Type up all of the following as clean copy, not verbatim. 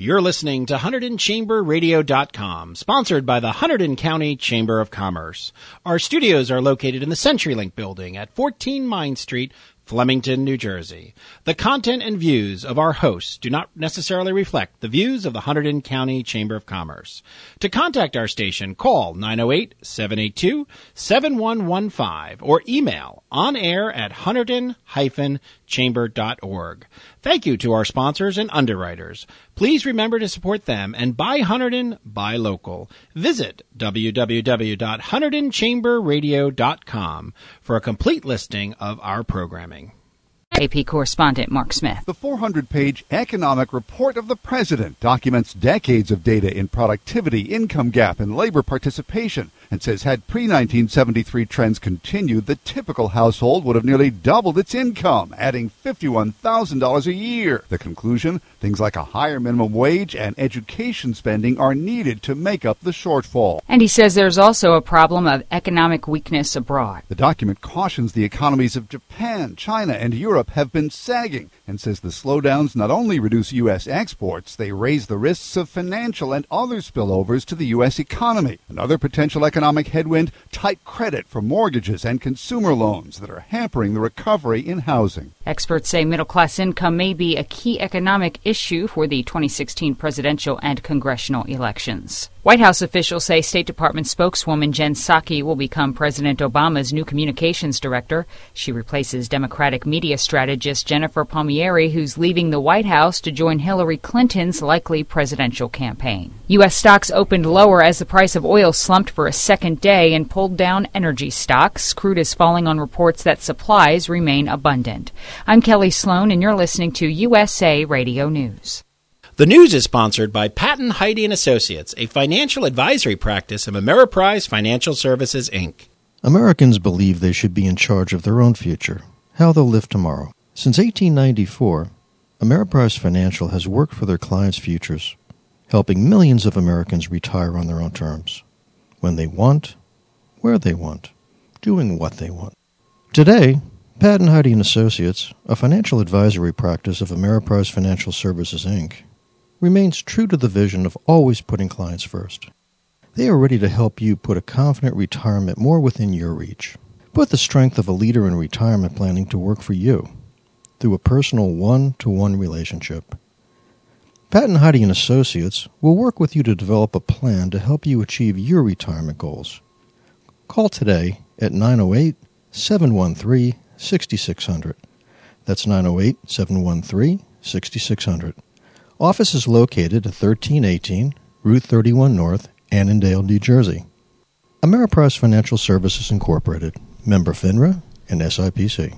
You're listening to HunterdonChamberRadio.com, sponsored by the Hunterdon County Chamber of Commerce. Our studios are located in the CenturyLink building at 14 Mine Street, Flemington, New Jersey. The content and views of our hosts do not necessarily reflect the views of the Hunterdon County Chamber of Commerce. To contact our station, call 908-782-7115 or email onair@hunterdon-chamber.org. Thank you to our sponsors and underwriters. Please remember to support them and buy Hunterdon, buy local. Visit www.HunterdonChamberRadio.com for a complete listing of our programming. AP correspondent Mark Smith. The 400-page Economic Report of the President documents decades of data in productivity, income gap, and labor participation, and says had pre-1973 trends continued, the typical household would have nearly doubled its income, adding $51,000 a year. The conclusion, things like a higher minimum wage and education spending are needed to make up the shortfall. And he says there's also a problem of economic weakness abroad. The document cautions the economies of Japan, China, and Europe have been sagging, and says the slowdowns not only reduce U.S. exports, they raise the risks of financial and other spillovers to the U.S. economy. Another potential economic headwind, tight credit for mortgages and consumer loans that are hampering the recovery in housing. Experts say middle-class income may be a key economic issue for the 2016 presidential and congressional elections. White House officials say State Department spokeswoman Jen Psaki will become President Obama's new communications director. She replaces Democratic media strategist Jennifer Palmieri, who's leaving the White House to join Hillary Clinton's likely presidential campaign. U.S. stocks opened lower as the price of oil slumped for a second day and pulled down energy stocks. Crude is falling on reports that supplies remain abundant. I'm Kelly Sloan, and you're listening to USA Radio News. The news is sponsored by Patton, Heide & Associates, a financial advisory practice of Ameriprise Financial Services, Inc. Americans believe they should be in charge of their own future, how they'll live tomorrow. Since 1894, Ameriprise Financial has worked for their clients' futures, helping millions of Americans retire on their own terms, when they want, where they want, doing what they want. Today, Patton, Heide & Associates, a financial advisory practice of Ameriprise Financial Services, Inc., remains true to the vision of always putting clients first. They are ready to help you put a confident retirement more within your reach. Put the strength of a leader in retirement planning to work for you through a personal one-to-one relationship. Patton, Heide & Associates will work with you to develop a plan to help you achieve your retirement goals. Call today at 908-713-6600. That's 908-713-6600. Office is located at 1318 Route 31 North, Annandale, New Jersey. Ameriprise Financial Services Incorporated, member FINRA and SIPC.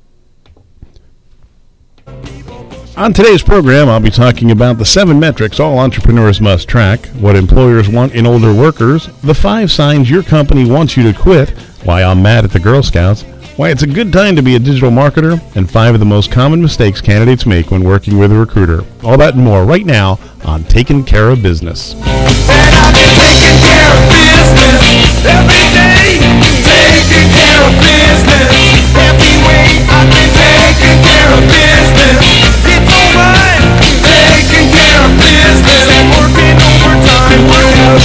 On today's program, I'll be talking about the 7 metrics all entrepreneurs must track, what employers want in older workers, the 5 signs your company wants you to quit, why I'm mad at the Girl Scouts, why it's a good time to be a digital marketer, and 5 of the most common mistakes candidates make when working with a recruiter. All that and more right now on Taking Care of Business. And I've been taking care of business every day. Taking care of business every way. I've been taking care of business. It's alright. Taking care of business and working overtime.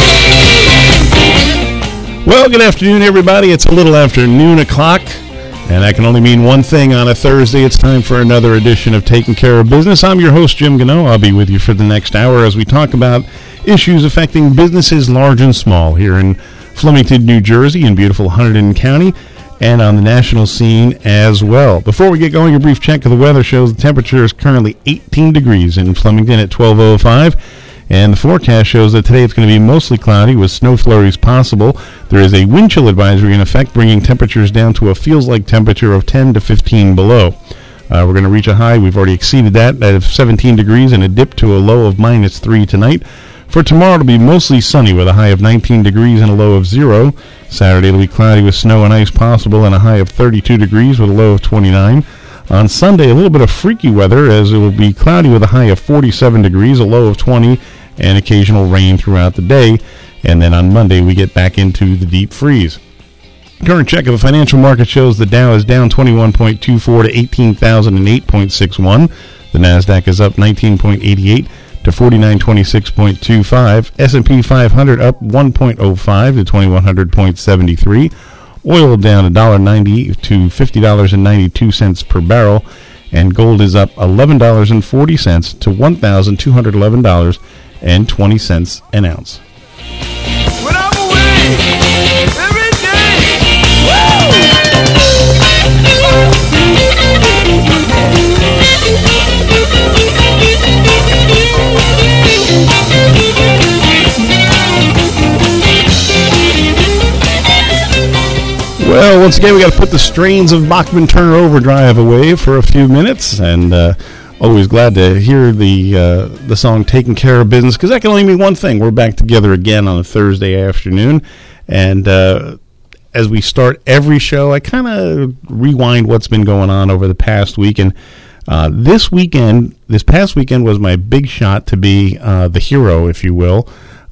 Well, good afternoon, everybody. It's a little after noon o'clock, and that can only mean one thing on a Thursday. It's time for another edition of Taking Care of Business. I'm your host, Jim Gano. I'll be with you for the next hour as we talk about issues affecting businesses large and small here in Flemington, New Jersey, in beautiful Hunterdon County, and on the national scene as well. Before we get going, a brief check of the weather shows the temperature is currently 18 degrees in Flemington at 12:05. And the forecast shows that today it's going to be mostly cloudy with snow flurries possible. There is a wind chill advisory in effect, bringing temperatures down to a feels-like temperature of 10 to 15 below. We're going to reach a high. We've already exceeded that of 17 degrees and a dip to a low of -3 tonight. For tomorrow, it'll be mostly sunny with a high of 19 degrees and a low of 0. Saturday, it'll be cloudy with snow and ice possible and a high of 32 degrees with a low of 29. On Sunday, a little bit of freaky weather as it will be cloudy with a high of 47 degrees, a low of 20, and occasional rain throughout the day. And then on Monday, we get back into the deep freeze. Current check of the financial market shows the Dow is down 21.24 to 18,008.61. The NASDAQ is up 19.88 to 4926.25. S&P 500 up 1.05 to 2100.73. Oil down $1.90 to $50.92 per barrel. And gold is up $11.40 to $1,211.20 an ounce. When I'm away, every day. Well, once again, we got to put the strains of Bachman Turner Overdrive away for a few minutes, and always glad to hear the song "Taking Care of Business," because that can only mean one thing: we're back together again on a Thursday afternoon, and as we start every show, I kind of rewind what's been going on over the past week, and this past weekend was my big shot to be the hero, if you will.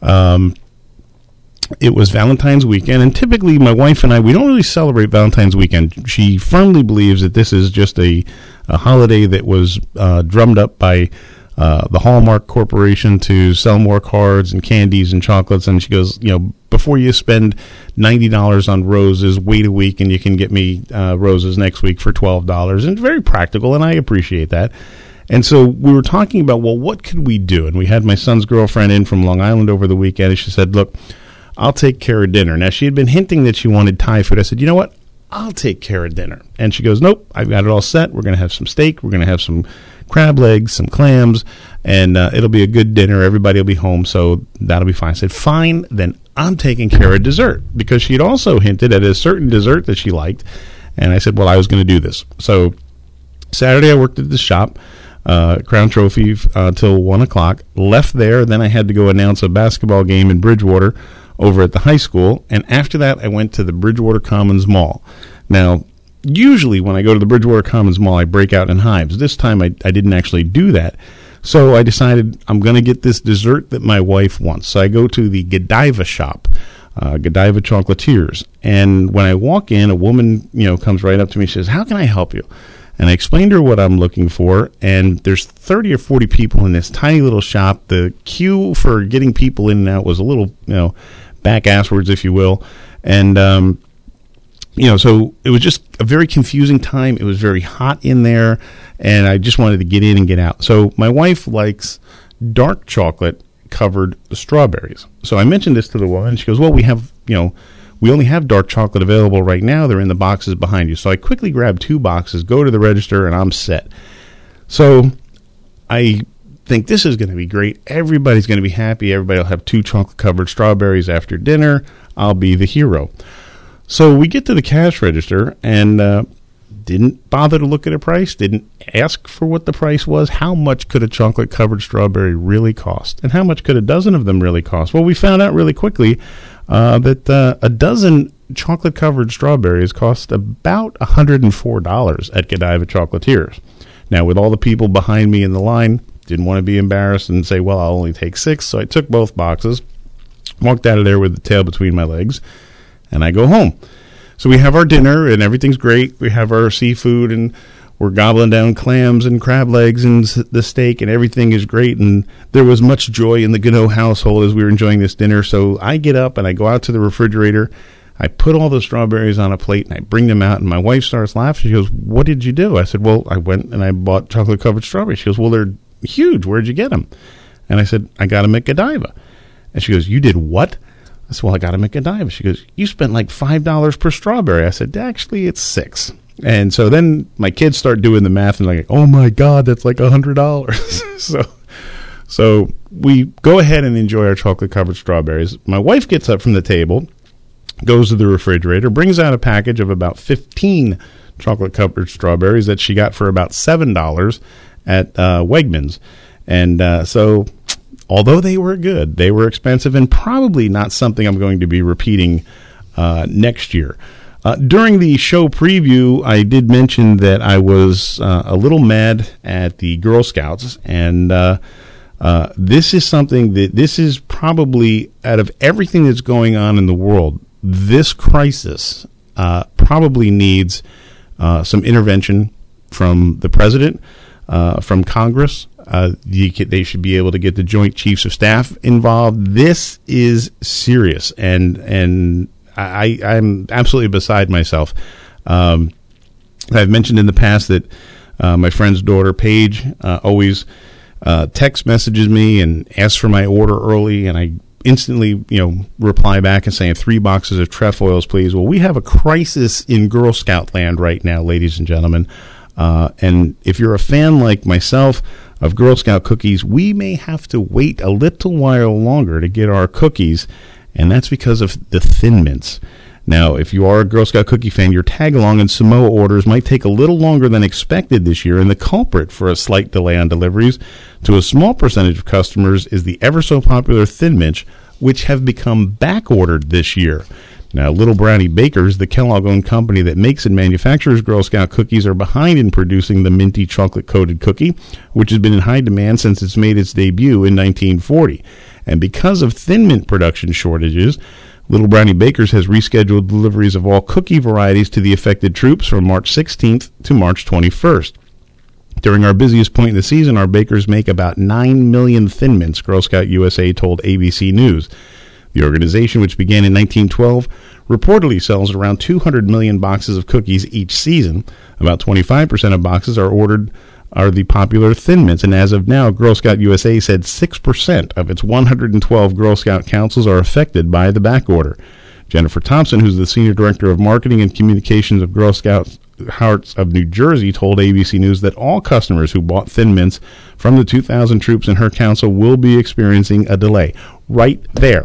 It was Valentine's weekend, and typically my wife and I, we don't really celebrate Valentine's weekend. She firmly believes that this is just a holiday that was drummed up by the Hallmark Corporation to sell more cards and candies and chocolates. And she goes, before you spend $90 on roses, wait a week and you can get me roses next week for $12. And very practical, and I appreciate that. And so we were talking about, well, what could we do? And we had my son's girlfriend in from Long Island over the weekend, and she said, look, I'll take care of dinner. Now, she had been hinting that she wanted Thai food. I said, you know what? I'll take care of dinner. And she goes, nope, I've got it all set. We're going to have some steak. We're going to have some crab legs, some clams, and it'll be a good dinner. Everybody will be home, so that'll be fine. I said, fine, then I'm taking care of dessert, because she had also hinted at a certain dessert that she liked. And I said, well, I was going to do this. So Saturday I worked at the shop, Crown Trophy, till 1 o'clock. Left there. Then I had to go announce a basketball game in Bridgewater over at the high school, and after that I went to the Bridgewater Commons Mall. Now, usually when I go to the Bridgewater Commons Mall, I break out in hives. This time I didn't actually do that, so I decided I'm going to get this dessert that my wife wants. So I go to the Godiva shop, Godiva Chocolatiers, and when I walk in, a woman comes right up to me. She says, how can I help you? And I explained to her what I'm looking for, and there's 30 or 40 people in this tiny little shop. The queue for getting people in and out was a little, back asswards, if you will. And, so it was just a very confusing time. It was very hot in there, and I just wanted to get in and get out. So my wife likes dark chocolate covered strawberries. So I mentioned this to the woman, and she goes, well, we have, we only have dark chocolate available right now. They're in the boxes behind you. So I quickly grab 2 boxes, go to the register, and I'm set. So I think this is going to be great. Everybody's going to be happy. Everybody will have 2 chocolate-covered strawberries after dinner. I'll be the hero. So we get to the cash register and didn't bother to look at a price, didn't ask for what the price was. How much could a chocolate-covered strawberry really cost? And how much could a dozen of them really cost? Well, we found out really quickly that a dozen chocolate-covered strawberries cost about $104 at Godiva Chocolatiers. Now, with all the people behind me in the line, didn't want to be embarrassed and say, well, I'll only take 6. So I took both boxes, walked out of there with the tail between my legs, and I go home. So we have our dinner, and everything's great. We have our seafood, and we're gobbling down clams and crab legs and the steak, and everything is great. And there was much joy in the Gano household as we were enjoying this dinner. So I get up, and I go out to the refrigerator. I put all the strawberries on a plate, and I bring them out, and my wife starts laughing. She goes, what did you do? I said, well, I went and I bought chocolate-covered strawberries. She goes, well, they're huge. Where'd you get them? And I said, I got them at Godiva. And she goes, you did what? I said, well, I got them at Godiva. She goes, you spent like $5 per strawberry. I said, actually, it's $6. And so then my kids start doing the math and like, oh my God, that's like $100. So we go ahead and enjoy our chocolate-covered strawberries. My wife gets up from the table, goes to the refrigerator, brings out a package of about 15 chocolate-covered strawberries that she got for about $7 at Wegmans. And so although they were good, they were expensive and probably not something I'm going to be repeating next year. During the show preview, I did mention that I was a little mad at the Girl Scouts, and this is something that this is probably, out of everything that's going on in the world, this crisis probably needs some intervention from the president, from Congress, They should be able to get the Joint Chiefs of Staff involved. This is serious, and I'm absolutely beside myself. I've mentioned in the past that my friend's daughter, Paige, always text messages me and asks for my order early, and I instantly, reply back and saying 3 boxes of trefoils, please. Well, we have a crisis in Girl Scout land right now, ladies and gentlemen. And if you're a fan like myself of Girl Scout cookies, we may have to wait a little while longer to get our cookies, and that's because of the Thin Mints. Now, if you are a Girl Scout cookie fan, your tag-along and Samoa orders might take a little longer than expected this year, and the culprit for a slight delay on deliveries to a small percentage of customers is the ever-so-popular Thin Mints, which have become back-ordered this year. Now, Little Brownie Bakers, the Kellogg-owned company that makes and manufactures Girl Scout cookies, are behind in producing the minty chocolate-coated cookie, which has been in high demand since it's made its debut in 1940. And because of Thin Mint production shortages, Little Brownie Bakers has rescheduled deliveries of all cookie varieties to the affected troops from March 16th to March 21st. During our busiest point in the season, our bakers make about 9 million Thin Mints, Girl Scout USA told ABC News. The organization, which began in 1912, reportedly sells around 200 million boxes of cookies each season. About 25% of boxes are the popular Thin Mints, and as of now, Girl Scout USA said 6% of its 112 Girl Scout councils are affected by the backorder. Jennifer Thompson, who's the Senior Director of Marketing and Communications of Girl Scouts Hearts of New Jersey, told ABC News that all customers who bought Thin Mints from the 2,000 troops in her council will be experiencing a delay. Right there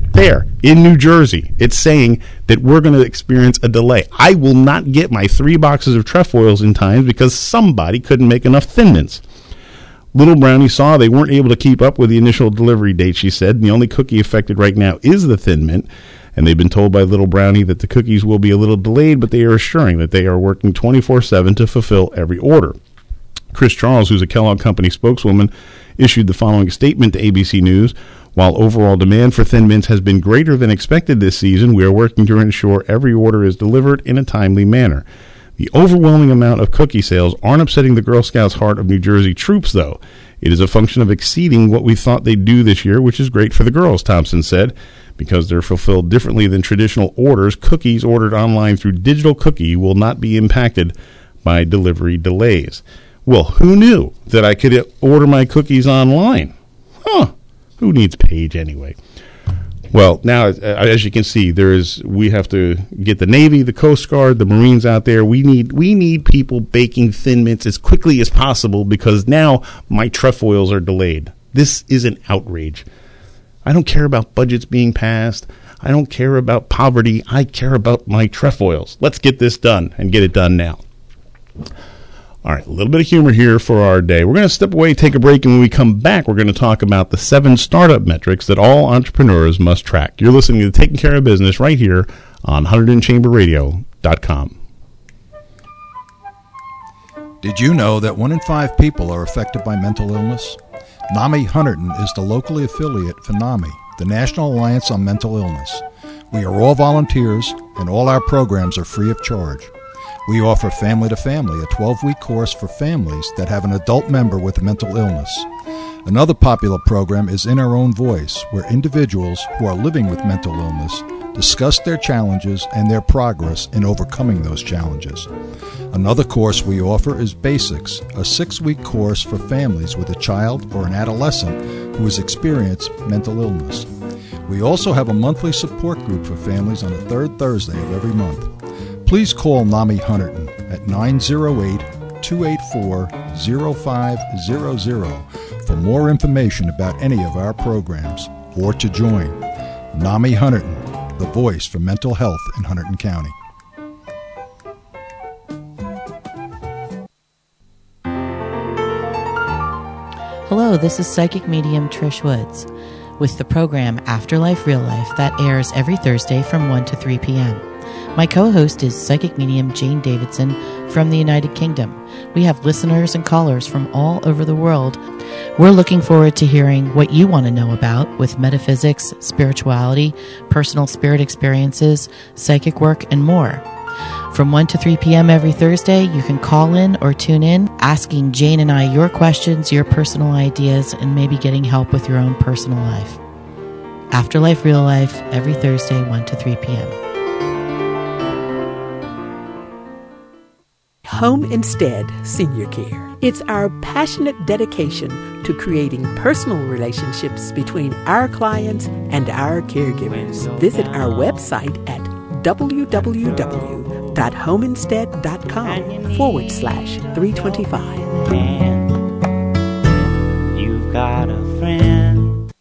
in New Jersey, it's saying that we're going to experience a delay. I will not get my 3 boxes of trefoils in time because somebody couldn't make enough Thin Mints. Little Brownie saw they weren't able to keep up with the initial delivery date, she said, and the only cookie affected right now is the Thin Mint, and they've been told by Little Brownie that the cookies will be a little delayed, but they are assuring that they are working 24/7 to fulfill every order. Chris Charles, who's a Kellogg Company spokeswoman, issued the following statement to ABC News. While overall demand for Thin Mints has been greater than expected this season, we are working to ensure every order is delivered in a timely manner. The overwhelming amount of cookie sales aren't upsetting the Girl Scouts Heart of New Jersey troops, though. It is a function of exceeding what we thought they'd do this year, which is great for the girls, Thompson said. Because they're fulfilled differently than traditional orders, cookies ordered online through Digital Cookie will not be impacted by delivery delays. Well, who knew that I could order my cookies online? Who needs Paige anyway? Well, now, as you can see, we have to get the Navy, the Coast Guard, the Marines out there. We need people baking Thin Mints as quickly as possible because now my trefoils are delayed. This is an outrage. I don't care about budgets being passed. I don't care about poverty. I care about my trefoils. Let's get this done and get it done now. All right, a little bit of humor here for our day. We're going to step away, take a break, and when we come back, we're going to talk about the 7 startup metrics that all entrepreneurs must track. You're listening to Taking Care of Business right here on HunterdonChamberRadio.com. Did you know that 1 in 5 people are affected by mental illness? NAMI Hunterdon is the locally affiliate for NAMI, the National Alliance on Mental Illness. We are all volunteers, and all our programs are free of charge. We offer Family to Family, a 12-week course for families that have an adult member with a mental illness. Another popular program is In Our Own Voice, where individuals who are living with mental illness discuss their challenges and their progress in overcoming those challenges. Another course we offer is Basics, a 6-week course for families with a child or an adolescent who has experienced mental illness. We also have a monthly support group for families on the 3rd Thursday of every month. Please call NAMI Hunterdon at 908-284-0500 for more information about any of our programs or to join. NAMI Hunterdon, the voice for mental health in Hunterdon County. Hello, this is psychic medium Trish Woods with the program Afterlife Real Life that airs every Thursday from 1 to 3 p.m. My co-host is psychic medium Jane Davidson from the United Kingdom. We have listeners and callers from all over the world. We're looking forward to hearing what you want to know about with metaphysics, spirituality, personal spirit experiences, psychic work, and more. From 1 to 3 p.m. every Thursday, you can call in or tune in, asking Jane and I your questions, your personal ideas, and maybe getting help with your own personal life. Afterlife Real Life, every Thursday, 1 to 3 p.m. Home Instead Senior Care. It's our passionate dedication to creating personal relationships between our clients and our caregivers. Visit our website at www.homeinstead.com/325. You've got a friend.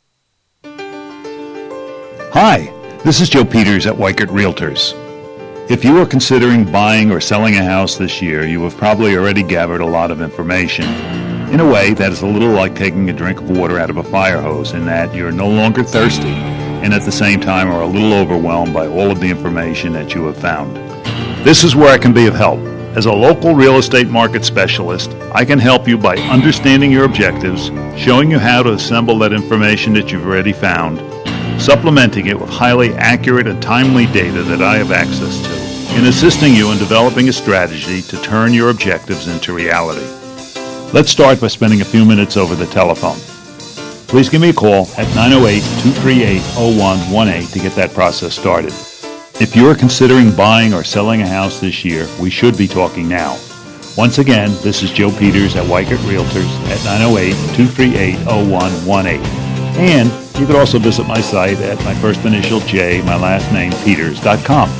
Hi, this is Joe Peters at Weichert Realtors. If you are considering buying or selling a house this year, you have probably already gathered a lot of information. In a way, that is a little like taking a drink of water out of a fire hose in that you're no longer thirsty and at the same time are a little overwhelmed by all of the information that you have found. This is where I can be of help. As a local real estate market specialist, I can help you by understanding your objectives, showing you how to assemble that information that you've already found, supplementing it with highly accurate and timely data that I have access to, in assisting you in developing a strategy to turn your objectives into reality. Let's start by spending a few minutes over the telephone. Please give me a call at 908-238-0118 to get that process started. If you are considering buying or selling a house this year, we should be talking now. Once again, this is Joe Peters at Weichert Realtors at 908-238-0118. And you could also visit my site at my first initial J, my last name, Peters.com.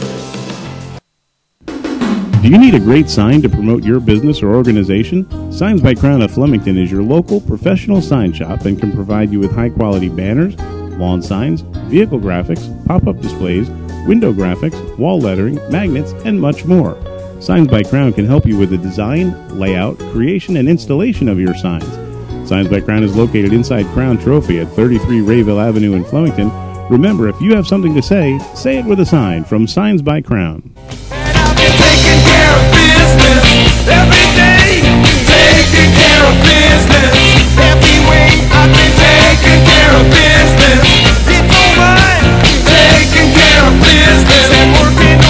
Do you need a great sign to promote your business or organization? Signs by Crown of Flemington is your local professional sign shop and can provide you with high-quality banners, lawn signs, vehicle graphics, pop-up displays, window graphics, wall lettering, magnets, and much more. Signs by Crown can help you with the design, layout, creation, and installation of your signs. Signs by Crown is located inside Crown Trophy at 33 Rayville Avenue in Flemington. Remember, if you have something to say it with a sign from Signs by Crown. Taking care of business every day. Taking care of business every way. I've been taking care of business. It's alright. Taking care of business and working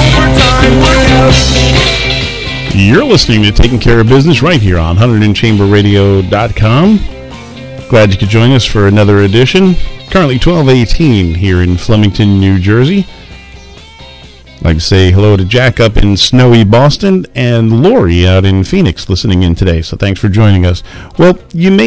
overtime. You're listening to Taking Care of Business right here on 100chamberradio.com. Glad you could join us for another edition. Currently 12:18 here in Flemington, New Jersey. I'd like to say hello to Jack up in snowy Boston and Lori out in Phoenix listening in today. So thanks for joining us. Well,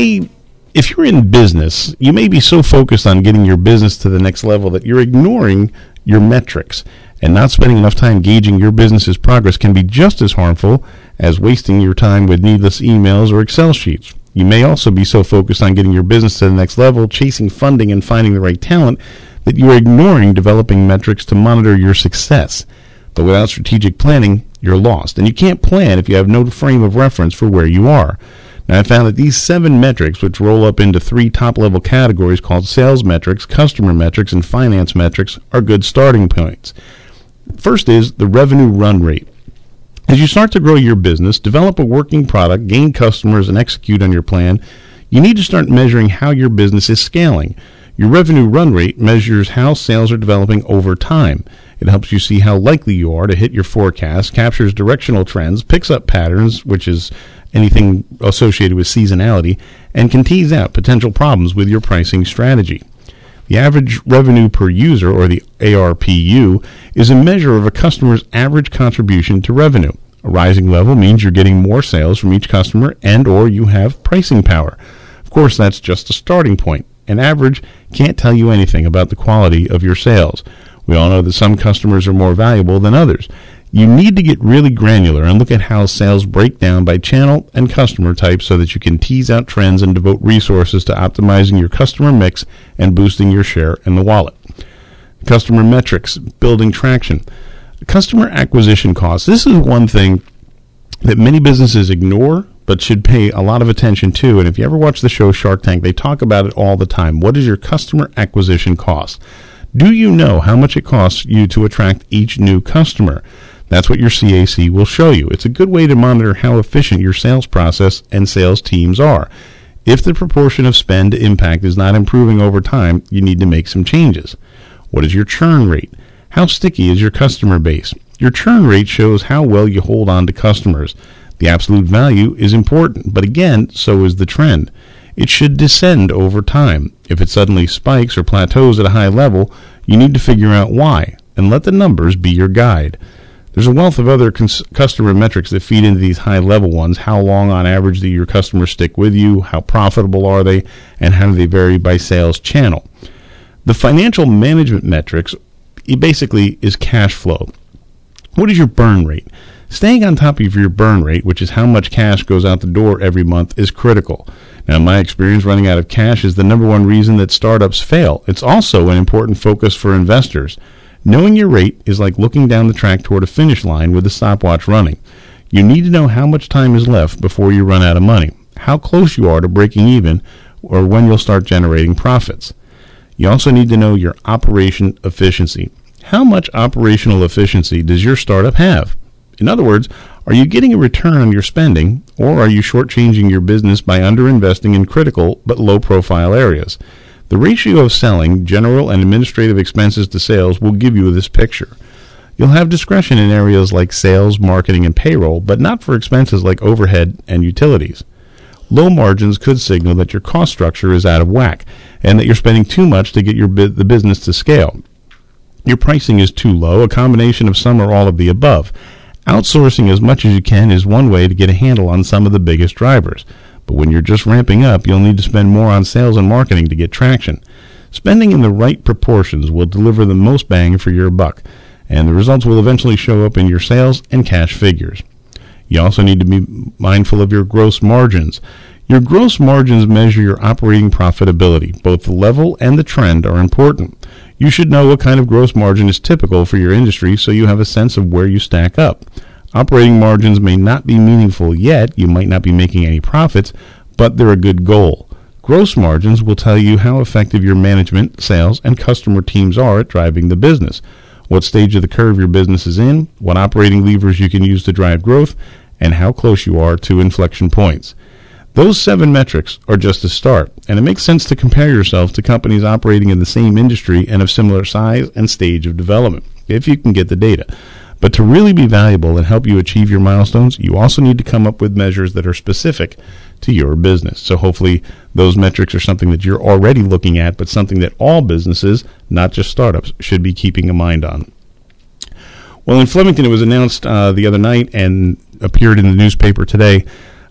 if you're in business, you may be so focused on getting your business to the next level that you're ignoring your metrics. And not spending enough time gauging your business's progress can be just as harmful as wasting your time with needless emails or Excel sheets. You may also be so focused on getting your business to the next level, chasing funding and finding the right talent, that you are ignoring developing metrics to monitor your success. But without strategic planning, you're lost. And you can't plan if you have no frame of reference for where you are. Now, I found that these 7 metrics, which roll up into 3 top-level categories called sales metrics, customer metrics, and finance metrics, are good starting points. First is the revenue run rate. As you start to grow your business, develop a working product, gain customers, and execute on your plan, you need to start measuring how your business is scaling. Your revenue run rate measures how sales are developing over time. It helps you see how likely you are to hit your forecast, captures directional trends, picks up patterns, which is anything associated with seasonality, and can tease out potential problems with your pricing strategy. The average revenue per user, or the ARPU, is a measure of a customer's average contribution to revenue. A rising level means you're getting more sales from each customer and or you have pricing power. Of course, that's just a starting point. An average can't tell you anything about the quality of your sales. We all know that some customers are more valuable than others. You need to get really granular and look at how sales break down by channel and customer type so that you can tease out trends and devote resources to optimizing your customer mix and boosting your share in the wallet. Customer metrics, building traction. Customer acquisition costs. This is one thing that many businesses ignore but should pay a lot of attention to. And if you ever watch the show Shark Tank, they talk about it all the time. What is your customer acquisition cost? Do you know how much it costs you to attract each new customer? That's what your CAC will show you. It's a good way to monitor how efficient your sales process and sales teams are. If the proportion of spend to impact is not improving over time, you need to make some changes. What is your churn rate? How sticky is your customer base? Your churn rate shows how well you hold on to customers. The absolute value is important, but again, so is the trend. It should descend over time. If it suddenly spikes or plateaus at a high level, you need to figure out why, and let the numbers be your guide. There's a wealth of other customer metrics that feed into these high-level ones. How long, on average, do your customers stick with you? How profitable are they? And how do they vary by sales channel? The financial management metrics, it basically is cash flow. What is your burn rate? Staying on top of your burn rate, which is how much cash goes out the door every month, is critical. Now, in my experience, running out of cash is the number one reason that startups fail. It's also an important focus for investors. Knowing your rate is like looking down the track toward a finish line with a stopwatch running. You need to know how much time is left before you run out of money, how close you are to breaking even, or when you'll start generating profits. You also need to know your operation efficiency. How much operational efficiency does your startup have? In other words, are you getting a return on your spending, or are you shortchanging your business by underinvesting in critical but low-profile areas? The ratio of selling, general, and administrative expenses to sales will give you this picture. You'll have discretion in areas like sales, marketing, and payroll, but not for expenses like overhead and utilities. Low margins could signal that your cost structure is out of whack, and that you're spending too much to get the business to scale. Your pricing is too low, a combination of some or all of the above. Outsourcing as much as you can is one way to get a handle on some of the biggest drivers. But when you're just ramping up, you'll need to spend more on sales and marketing to get traction. Spending in the right proportions will deliver the most bang for your buck, and the results will eventually show up in your sales and cash figures. You also need to be mindful of your gross margins. Your gross margins measure your operating profitability. Both the level and the trend are important. You should know what kind of gross margin is typical for your industry so you have a sense of where you stack up. Operating margins may not be meaningful yet, you might not be making any profits, but they're a good goal. Gross margins will tell you how effective your management, sales, and customer teams are at driving the business, what stage of the curve your business is in, what operating levers you can use to drive growth, and how close you are to inflection points. Those 7 metrics are just a start, and it makes sense to compare yourself to companies operating in the same industry and of similar size and stage of development, if you can get the data. But to really be valuable and help you achieve your milestones, you also need to come up with measures that are specific to your business. So hopefully those metrics are something that you're already looking at, but something that all businesses, not just startups, should be keeping a mind on. Well, in Flemington, it was announced the other night and appeared in the newspaper today.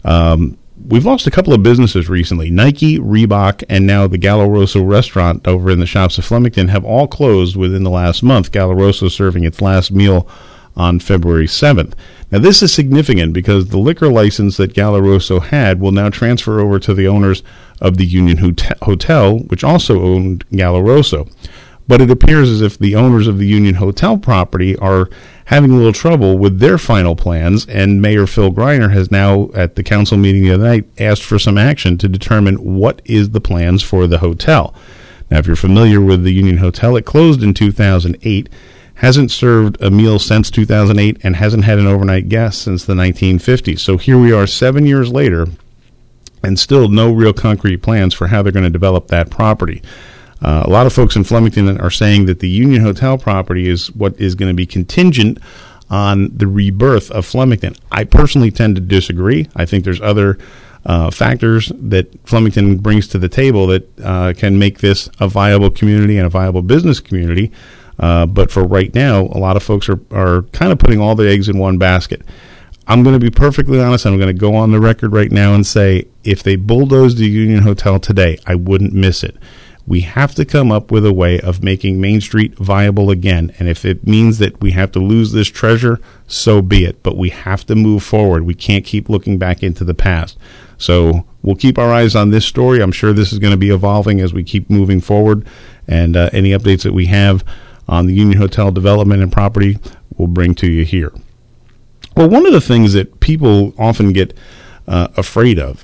We've lost a couple of businesses recently. Nike, Reebok, and now the Gallo Rosso restaurant over in the shops of Flemington have all closed within the last month. Gallo Rosso serving its last meal on February 7th. Now, this is significant because the liquor license that Gallo Rosso had will now transfer over to the owners of the Union Hotel, which also owned Gallo Rosso. But it appears as if the owners of the Union Hotel property are having a little trouble with their final plans, and Mayor Phil Greiner has now, at the council meeting the other night, asked for some action to determine what is the plans for the hotel. Now, if you're familiar with the Union Hotel, it closed in 2008, hasn't served a meal since 2008, and hasn't had an overnight guest since the 1950s. So here we are 7 years later, and still no real concrete plans for how they're going to develop that property. A lot of folks in Flemington are saying that the Union Hotel property is what is going to be contingent on the rebirth of Flemington. I personally tend to disagree. I think there's other factors that Flemington brings to the table that can make this a viable community and a viable business community. But for right now, a lot of folks are kind of putting all their eggs in one basket. I'm going to be perfectly honest. I'm going to go on the record right now and say if they bulldozed the Union Hotel today, I wouldn't miss it. We have to come up with a way of making Main Street viable again. And if it means that we have to lose this treasure, so be it. But we have to move forward. We can't keep looking back into the past. So we'll keep our eyes on this story. I'm sure this is going to be evolving as we keep moving forward. And any updates that we have on the Union Hotel development and property, we'll bring to you here. Well, one of the things that people often get afraid of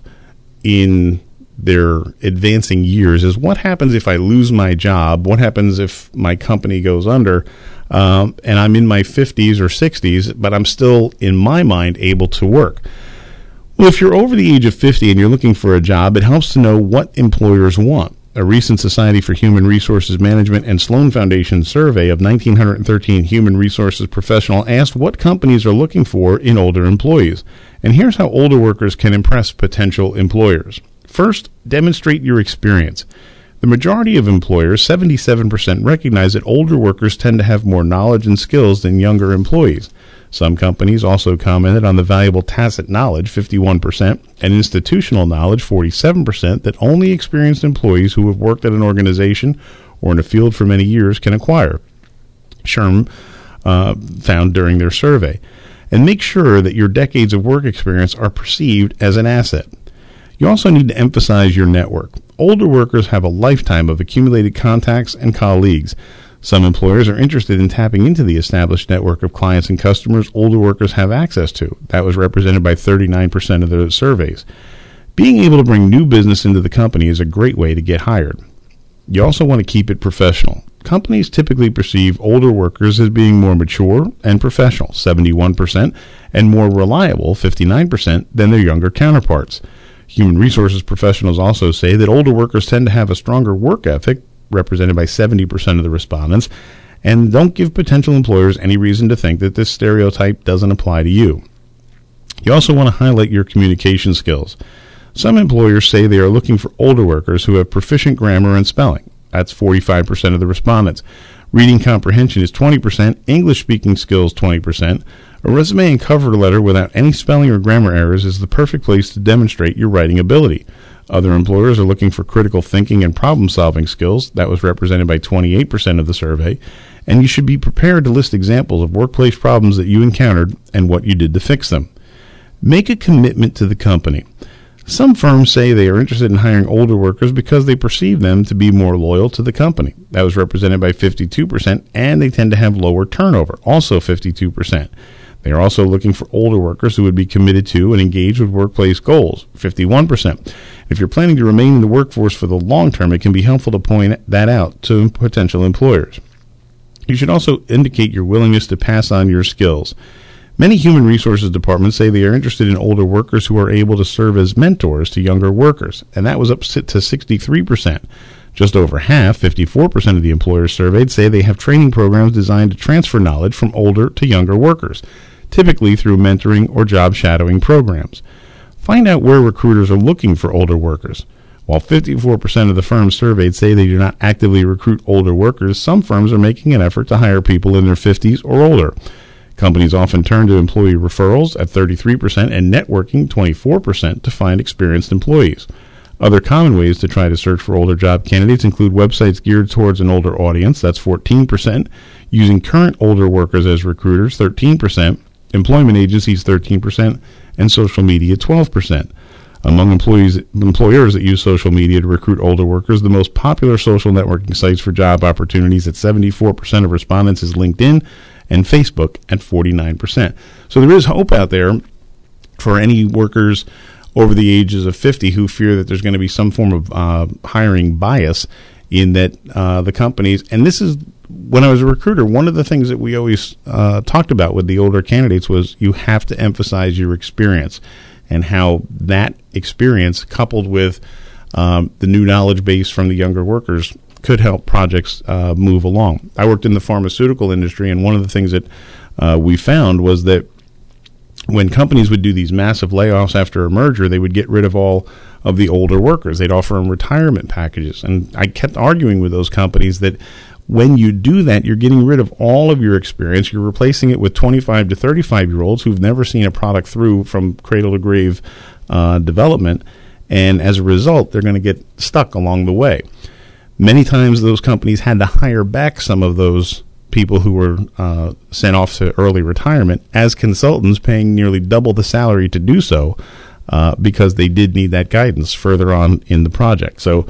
in their advancing years is what happens if I lose my job? What happens if my company goes under and I'm in my 50s or 60s, but I'm still, in my mind, able to work? Well, if you're over the age of 50 and you're looking for a job, it helps to know what employers want. A recent Society for Human Resources Management and Sloan Foundation survey of 1,913 human resources professionals asked what companies are looking for in older employees. And here's how older workers can impress potential employers. First, demonstrate your experience. The majority of employers, 77%, recognize that older workers tend to have more knowledge and skills than younger employees. Some companies also commented on the valuable tacit knowledge, 51%, and institutional knowledge, 47%, that only experienced employees who have worked at an organization or in a field for many years can acquire, SHRM found during their survey. And make sure that your decades of work experience are perceived as an asset. You also need to emphasize your network. Older workers have a lifetime of accumulated contacts and colleagues. Some employers are interested in tapping into the established network of clients and customers older workers have access to. That was represented by 39% of the surveys. Being able to bring new business into the company is a great way to get hired. You also want to keep it professional. Companies typically perceive older workers as being more mature and professional, 71%, and more reliable, 59%, than their younger counterparts. Human resources professionals also say that older workers tend to have a stronger work ethic, represented by 70% of the respondents, and don't give potential employers any reason to think that this stereotype doesn't apply to you. You also want to highlight your communication skills. Some employers say they are looking for older workers who have proficient grammar and spelling. That's 45% of the respondents. Reading comprehension is 20%, English speaking skills 20%. A resume and cover letter without any spelling or grammar errors is the perfect place to demonstrate your writing ability. Other employers are looking for critical thinking and problem-solving skills. That was represented by 28% of the survey. And you should be prepared to list examples of workplace problems that you encountered and what you did to fix them. Make a commitment to the company. Some firms say they are interested in hiring older workers because they perceive them to be more loyal to the company. That was represented by 52%, and they tend to have lower turnover, also 52%. They are also looking for older workers who would be committed to and engaged with workplace goals, 51%. If you're planning to remain in the workforce for the long term, it can be helpful to point that out to potential employers. You should also indicate your willingness to pass on your skills. Many human resources departments say they are interested in older workers who are able to serve as mentors to younger workers, and that was up to 63%. Just over half, 54% of the employers surveyed, say they have training programs designed to transfer knowledge from older to younger workers, typically through mentoring or job shadowing programs. Find out where recruiters are looking for older workers. While 54% of the firms surveyed say they do not actively recruit older workers, some firms are making an effort to hire people in their 50s or older. Companies often turn to employee referrals at 33% and networking 24% to find experienced employees. Other common ways to try to search for older job candidates include websites geared towards an older audience, that's 14%, using current older workers as recruiters, 13%, employment agencies, 13%, and social media, 12%. Among employers that use social media to recruit older workers, the most popular social networking sites for job opportunities at 74% of respondents is LinkedIn and Facebook at 49%. So there is hope out there for any workers over the ages of 50 who fear that there's going to be some form of hiring bias in that the companies, and this is, when I was a recruiter, one of the things that we always talked about with the older candidates was you have to emphasize your experience and how that experience coupled with the new knowledge base from the younger workers could help projects move along. I worked in the pharmaceutical industry, and one of the things that we found was that when companies would do these massive layoffs after a merger, they would get rid of all of the older workers. They'd offer them retirement packages. And I kept arguing with those companies that when you do that, you're getting rid of all of your experience. You're replacing it with 25 to 35-year-olds who've never seen a product through from cradle to grave development. And as a result, they're going to get stuck along the way. Many times those companies had to hire back some of those people who were sent off to early retirement as consultants, paying nearly double the salary to do so because they did need that guidance further on in the project. So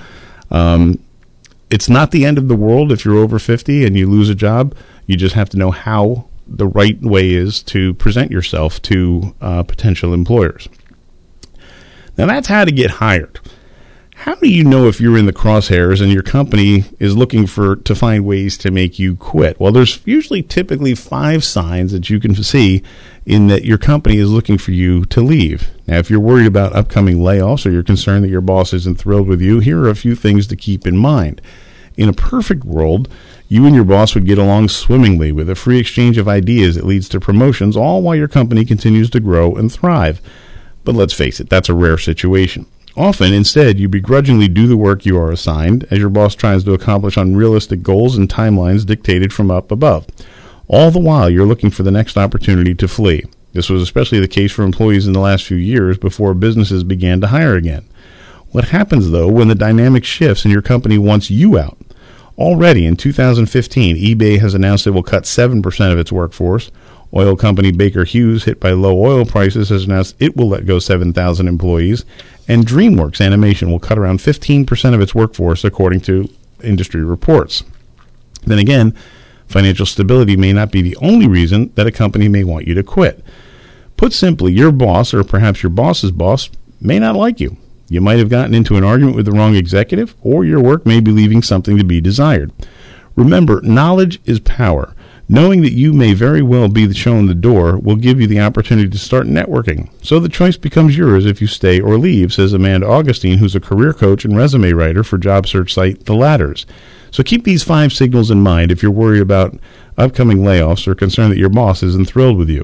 it's not the end of the world if you're over 50 and you lose a job. You just have to know how the right way is to present yourself to potential employers. Now that's how to get hired. How do you know if you're in the crosshairs and your company is looking to find ways to make you quit? Well, there's typically 5 signs that you can see in that your company is looking for you to leave. Now, if you're worried about upcoming layoffs or you're concerned that your boss isn't thrilled with you, here are a few things to keep in mind. In a perfect world, you and your boss would get along swimmingly with a free exchange of ideas that leads to promotions, all while your company continues to grow and thrive. But let's face it, that's a rare situation. Often, instead, you begrudgingly do the work you are assigned as your boss tries to accomplish unrealistic goals and timelines dictated from up above. All the while, you're looking for the next opportunity to flee. This was especially the case for employees in the last few years before businesses began to hire again. What happens, though, when the dynamic shifts and your company wants you out? Already in 2015, eBay has announced it will cut 7% of its workforce. Oil company Baker Hughes, hit by low oil prices, has announced it will let go 7,000 employees. And DreamWorks Animation will cut around 15% of its workforce, according to industry reports. Then again, financial stability may not be the only reason that a company may want you to quit. Put simply, your boss, or perhaps your boss's boss, may not like you. You might have gotten into an argument with the wrong executive, or your work may be leaving something to be desired. Remember, knowledge is power. Knowing that you may very well be shown the door will give you the opportunity to start networking. So the choice becomes yours if you stay or leave, says Amanda Augustine, who's a career coach and resume writer for job search site The Ladders. So keep these 5 signals in mind if you're worried about upcoming layoffs or concerned that your boss isn't thrilled with you.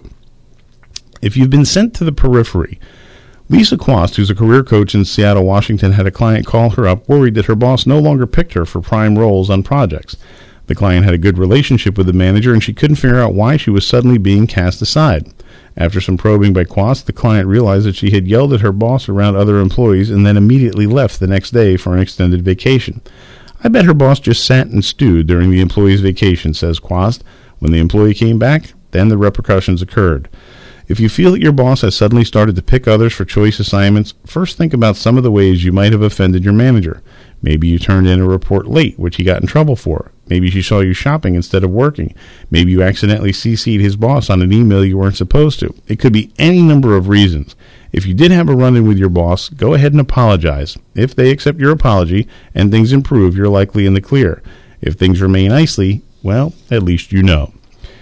If you've been sent to the periphery, Lisa Quast, who's a career coach in Seattle, Washington, had a client call her up worried that her boss no longer picked her for prime roles on projects. The client had a good relationship with the manager, and she couldn't figure out why she was suddenly being cast aside. After some probing by Quast, the client realized that she had yelled at her boss around other employees and then immediately left the next day for an extended vacation. I bet her boss just sat and stewed during the employee's vacation, says Quast. When the employee came back, then the repercussions occurred. If you feel that your boss has suddenly started to pick others for choice assignments, first think about some of the ways you might have offended your manager. Maybe you turned in a report late, which he got in trouble for. Maybe she saw you shopping instead of working. Maybe you accidentally CC'd his boss on an email you weren't supposed to. It could be any number of reasons. If you did have a run-in with your boss, go ahead and apologize. If they accept your apology and things improve, you're likely in the clear. If things remain icy, well, at least you know.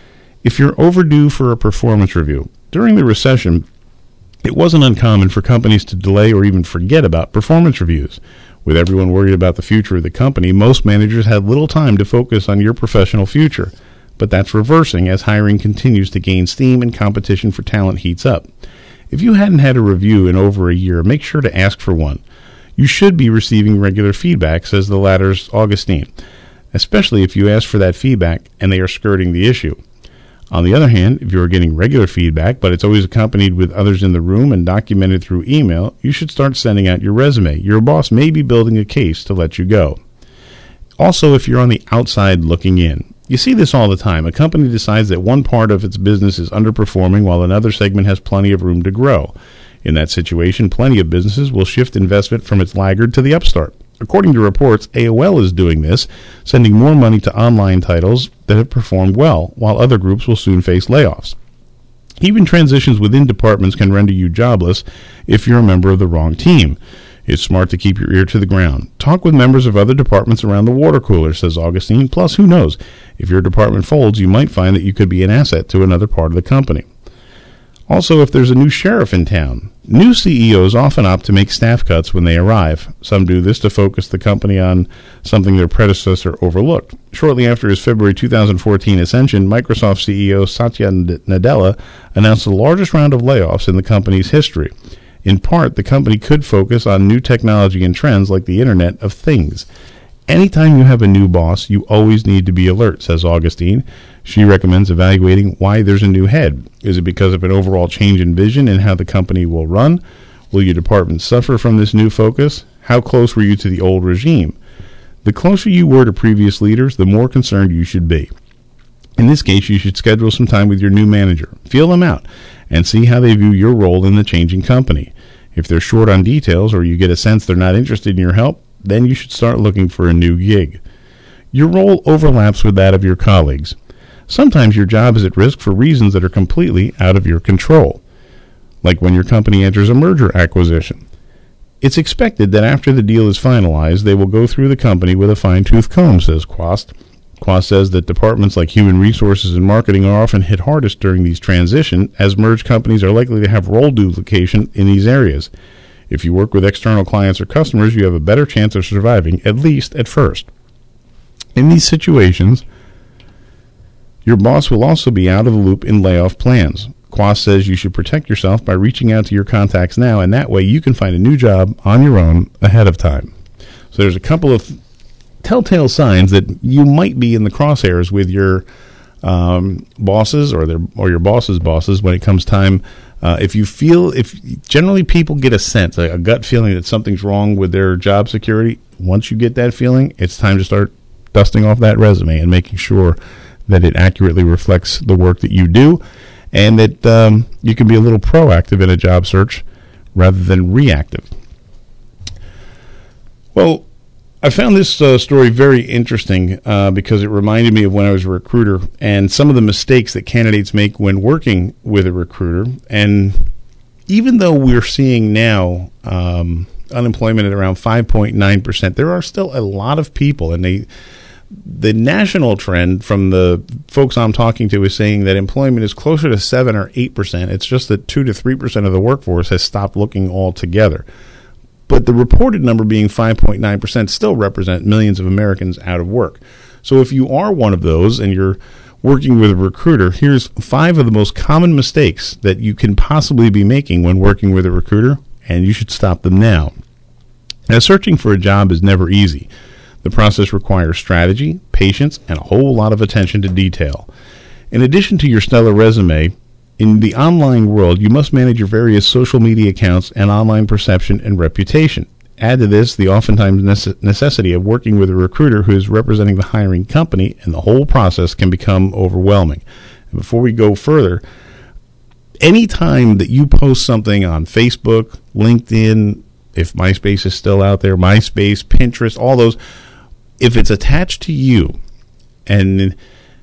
If you're overdue for a performance review, during the recession, it wasn't uncommon for companies to delay or even forget about performance reviews. With everyone worried about the future of the company, most managers had little time to focus on your professional future. But that's reversing as hiring continues to gain steam and competition for talent heats up. If you hadn't had a review in over a year, make sure to ask for one. You should be receiving regular feedback, says The Ladder's Augustine, especially if you ask for that feedback and they are skirting the issue. On the other hand, if you are getting regular feedback, but it's always accompanied with others in the room and documented through email, you should start sending out your resume. Your boss may be building a case to let you go. Also, if you're on the outside looking in, you see this all the time. A company decides that one part of its business is underperforming while another segment has plenty of room to grow. In that situation, plenty of businesses will shift investment from its laggard to the upstart. According to reports, AOL is doing this, sending more money to online titles that have performed well, while other groups will soon face layoffs. Even transitions within departments can render you jobless if you're a member of the wrong team. It's smart to keep your ear to the ground. Talk with members of other departments around the water cooler, says Augustine. Plus, who knows? If your department folds, you might find that you could be an asset to another part of the company. Also, if there's a new sheriff in town, new CEOs often opt to make staff cuts when they arrive. Some do this to focus the company on something their predecessor overlooked. Shortly after his February 2014 ascension, Microsoft CEO Satya Nadella announced the largest round of layoffs in the company's history. In part, the company could focus on new technology and trends like the Internet of Things. Anytime you have a new boss, you always need to be alert, says Augustine. She recommends evaluating why there's a new head. Is it because of an overall change in vision and how the company will run? Will your department suffer from this new focus? How close were you to the old regime? The closer you were to previous leaders, the more concerned you should be. In this case, you should schedule some time with your new manager. Feel them out and see how they view your role in the changing company. If they're short on details or you get a sense they're not interested in your help, then you should start looking for a new gig. Your role overlaps with that of your colleagues. Sometimes your job is at risk for reasons that are completely out of your control, like when your company enters a merger acquisition. It's expected that after the deal is finalized, they will go through the company with a fine-tooth comb, says Quast. Quast says that departments like human resources and marketing are often hit hardest during these transitions, as merged companies are likely to have role duplication in these areas. If you work with external clients or customers, you have a better chance of surviving, at least at first. In these situations, your boss will also be out of the loop in layoff plans. Quast says you should protect yourself by reaching out to your contacts now, and that way you can find a new job on your own ahead of time. So there's a couple of telltale signs that you might be in the crosshairs with your bosses or your boss's bosses when it comes time. If generally people get a sense, a gut feeling that something's wrong with their job security, once you get that feeling, it's time to start dusting off that resume and making sure that it accurately reflects the work that you do, and that you can be a little proactive in a job search rather than reactive. Well, I found this story very interesting because it reminded me of when I was a recruiter and some of the mistakes that candidates make when working with a recruiter. And even though we're seeing now unemployment at around 5.9%, there are still a lot of people, and the national trend from the folks I'm talking to is saying that employment is closer to 7 or 8%. It's just that 2 to 3% of the workforce has stopped looking altogether. But the reported number being 5.9% still represent millions of Americans out of work. So if you are one of those and you're working with a recruiter, here's 5 of the most common mistakes that you can possibly be making when working with a recruiter, and you should stop them now. Now, searching for a job is never easy. The process requires strategy, patience, and a whole lot of attention to detail. In addition to your stellar resume, in the online world, you must manage your various social media accounts and online perception and reputation. Add to this the oftentimes necessity of working with a recruiter who is representing the hiring company, and the whole process can become overwhelming. And before we go further, any time that you post something on Facebook, LinkedIn, if MySpace is still out there, MySpace, Pinterest, all those, if it's attached to you, and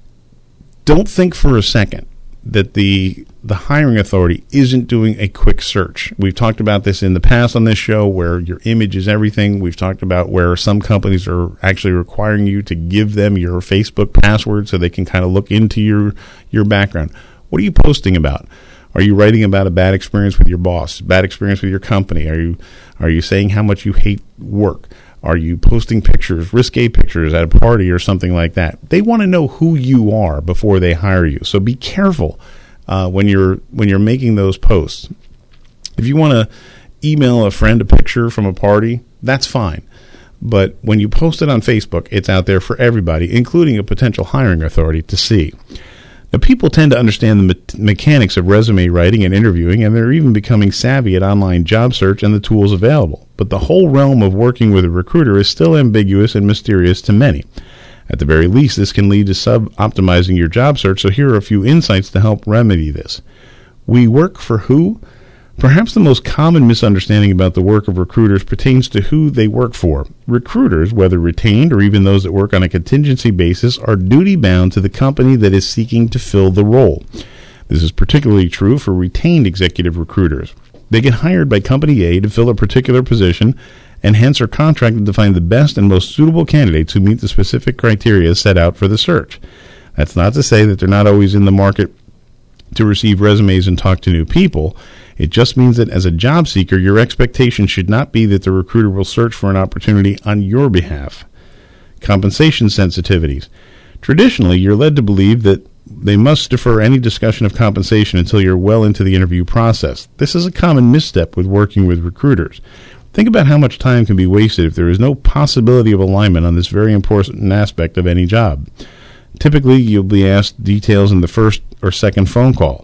don't think for a second that the hiring authority isn't doing a quick search. We've talked about this in the past on this show, where your image is everything. We've talked about where some companies are actually requiring you to give them your Facebook password so they can kind of look into your background. What are you posting about? Are you writing about a bad experience with your boss, bad experience with your company? Are you saying how much you hate work? Are you posting pictures, risque pictures at a party or something like that? They want to know who you are before they hire you. So be careful when you're making those posts. If you want to email a friend a picture from a party, that's fine. But when you post it on Facebook, it's out there for everybody, including a potential hiring authority, to see. Now, people tend to understand the mechanics of resume writing and interviewing, and they're even becoming savvy at online job search and the tools available. But the whole realm of working with a recruiter is still ambiguous and mysterious to many. At the very least, this can lead to sub-optimizing your job search, so here are a few insights to help remedy this. We work for who? Perhaps the most common misunderstanding about the work of recruiters pertains to who they work for. Recruiters, whether retained or even those that work on a contingency basis, are duty-bound to the company that is seeking to fill the role. This is particularly true for retained executive recruiters. They get hired by Company A to fill a particular position, and hence are contracted to find the best and most suitable candidates who meet the specific criteria set out for the search. That's not to say that they're not always in the market to receive resumes and talk to new people. It just means that as a job seeker, your expectation should not be that the recruiter will search for an opportunity on your behalf. Compensation sensitivities. Traditionally, you're led to believe that they must defer any discussion of compensation until you're well into the interview process. This is a common misstep with working with recruiters. Think about how much time can be wasted if there is no possibility of alignment on this very important aspect of any job. Typically, you'll be asked details in the first or second phone call.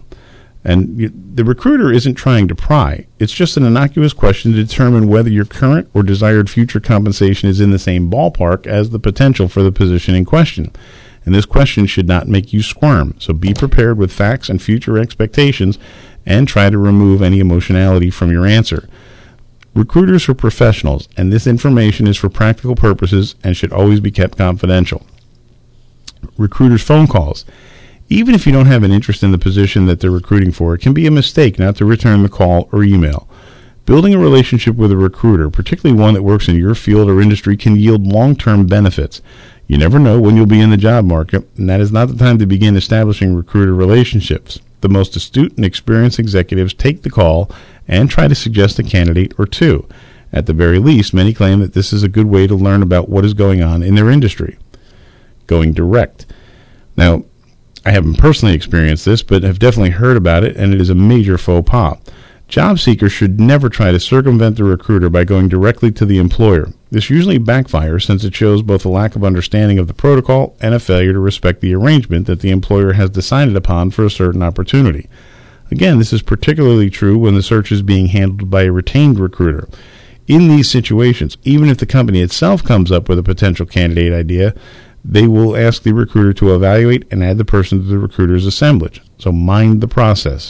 And the recruiter isn't trying to pry. It's just an innocuous question to determine whether your current or desired future compensation is in the same ballpark as the potential for the position in question. And this question should not make you squirm. So be prepared with facts and future expectations, and try to remove any emotionality from your answer. Recruiters are professionals, and this information is for practical purposes and should always be kept confidential. Recruiters' phone calls. Even if you don't have an interest in the position that they're recruiting for, it can be a mistake not to return the call or email. Building a relationship with a recruiter, particularly one that works in your field or industry, can yield long-term benefits. You never know when you'll be in the job market, and that is not the time to begin establishing recruiter relationships. The most astute and experienced executives take the call and try to suggest a candidate or two. At the very least, many claim that this is a good way to learn about what is going on in their industry. Going direct. Now, I haven't personally experienced this, but have definitely heard about it, and it is a major faux pas. Job seekers should never try to circumvent the recruiter by going directly to the employer. This usually backfires since it shows both a lack of understanding of the protocol and a failure to respect the arrangement that the employer has decided upon for a certain opportunity. Again, this is particularly true when the search is being handled by a retained recruiter. In these situations, even if the company itself comes up with a potential candidate idea, they will ask the recruiter to evaluate and add the person to the recruiter's assemblage. So mind the process.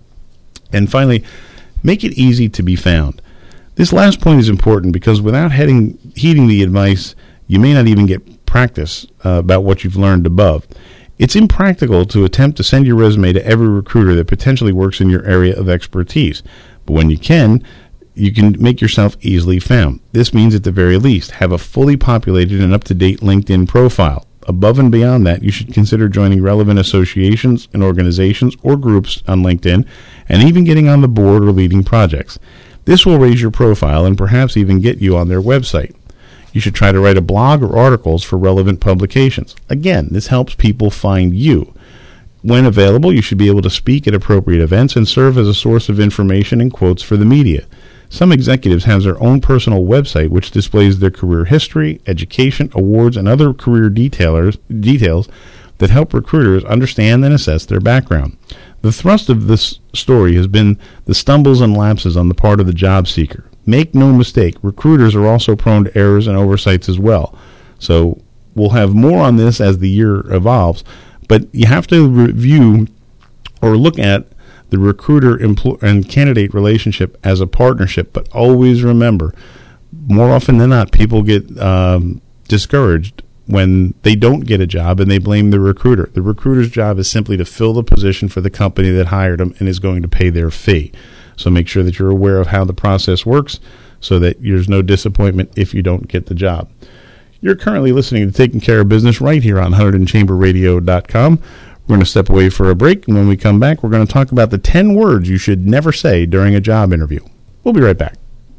And finally, make it easy to be found. This last point is important because without heeding the advice, you may not even get practice about what you've learned above. It's impractical to attempt to send your resume to every recruiter that potentially works in your area of expertise. But when you can make yourself easily found. This means at the very least, have a fully populated and up-to-date LinkedIn profile. Above and beyond that, you should consider joining relevant associations and organizations or groups on LinkedIn, and even getting on the board or leading projects. This will raise your profile and perhaps even get you on their website. You should try to write a blog or articles for relevant publications. Again, this helps people find you. When available, you should be able to speak at appropriate events and serve as a source of information and quotes for the media. Some executives have their own personal website which displays their career history, education, awards, and other career details that help recruiters understand and assess their background. The thrust of this story has been the stumbles and lapses on the part of the job seeker. Make no mistake, recruiters are also prone to errors and oversights as well. So we'll have more on this as the year evolves, but you have to review or look at the recruiter and candidate relationship as a partnership, but always remember, more often than not, people get discouraged when they don't get a job and they blame the recruiter. The recruiter's job is simply to fill the position for the company that hired them and is going to pay their fee. So make sure that you're aware of how the process works so that there's no disappointment if you don't get the job. You're currently listening to Taking Care of Business right here on 100chamberradio.com. We're going to step away for a break, and when we come back, we're going to talk about the 10 words you should never say during a job interview. We'll be right back.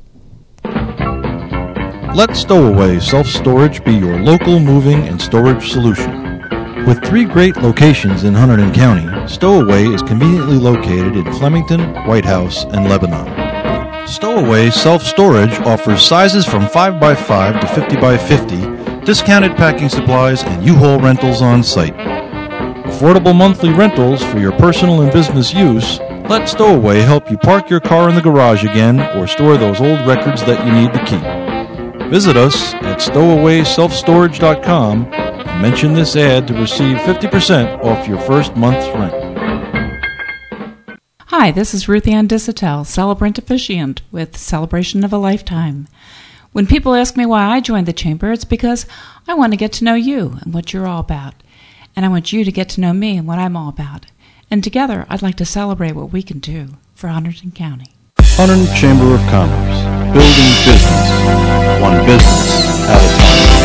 Let Stowaway Self-Storage be your local moving and storage solution. With 3 great locations in Hunterdon County, Stowaway is conveniently located in Flemington, White House, and Lebanon. Stowaway Self-Storage offers sizes from 5x5 to 50x50, discounted packing supplies, and U-Haul rentals on site. Affordable monthly rentals for your personal and business use. Let Stowaway help you park your car in the garage again or store those old records that you need to keep. Visit us at stowawayselfstorage.com and mention this ad to receive 50% off your first month's rent. Hi, this is Ruth Ann Disatel, celebrant officiant with Celebration of a Lifetime. When people ask me why I joined the Chamber, it's because I want to get to know you and what you're all about. And I want you to get to know me and what I'm all about. And together, I'd like to celebrate what we can do for Hunterdon County. Hunterdon Chamber of Commerce, building business, one business at a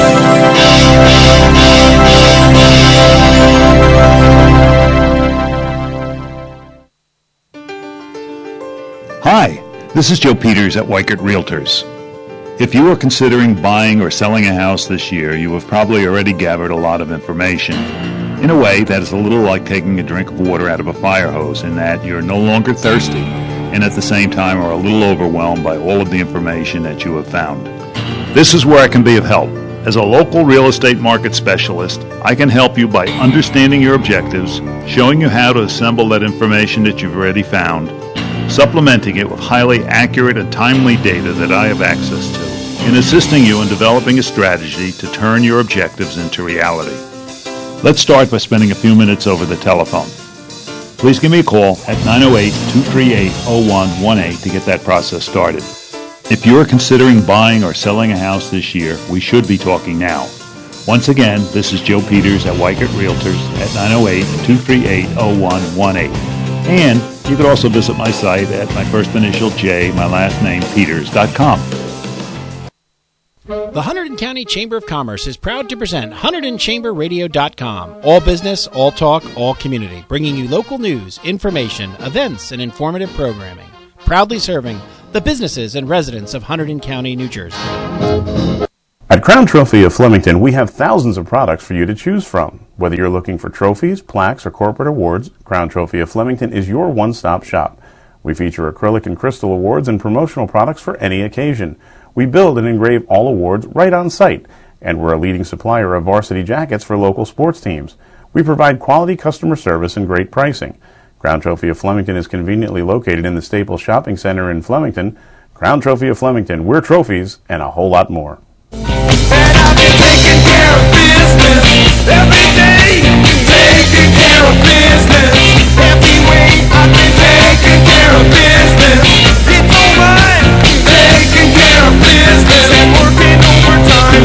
time. Hi, this is Joe Peters at Weichert Realtors. If you are considering buying or selling a house this year, you have probably already gathered a lot of information. In a way, that is a little like taking a drink of water out of a fire hose in that you're no longer thirsty and at the same time are a little overwhelmed by all of the information that you have found. This is where I can be of help. As a local real estate market specialist, I can help you by understanding your objectives, showing you how to assemble that information that you've already found, supplementing it with highly accurate and timely data that I have access to, and assisting you in developing a strategy to turn your objectives into reality. Let's start by spending a few minutes over the telephone. Please give me a call at 908-238-0118 to get that process started. If you are considering buying or selling a house this year, we should be talking now. Once again, this is Joe Peters at Weichert Realtors at 908-238-0118. And You could also visit my site at my first initial J, my last name, Peters.com. The Hunterdon County Chamber of Commerce is proud to present HunterdonChamberRadio.com. All business, all talk, all community. Bringing you local news, information, events, and informative programming. Proudly serving the businesses and residents of Hunterdon County, New Jersey. At Crown Trophy of Flemington, we have thousands of products for you to choose from. Whether you're looking for trophies, plaques, or corporate awards, Crown Trophy of Flemington is your one-stop shop. We feature acrylic and crystal awards and promotional products for any occasion. We build and engrave all awards right on site, and we're a leading supplier of varsity jackets for local sports teams. We provide quality customer service and great pricing. Crown Trophy of Flemington is conveniently located in the Staples Shopping Center in Flemington. Crown Trophy of Flemington, we're trophies and a whole lot more. And I've been taking care of business every day. Taking care of business every way. I've been taking care of business. It's alright. Taking care of business and working overtime.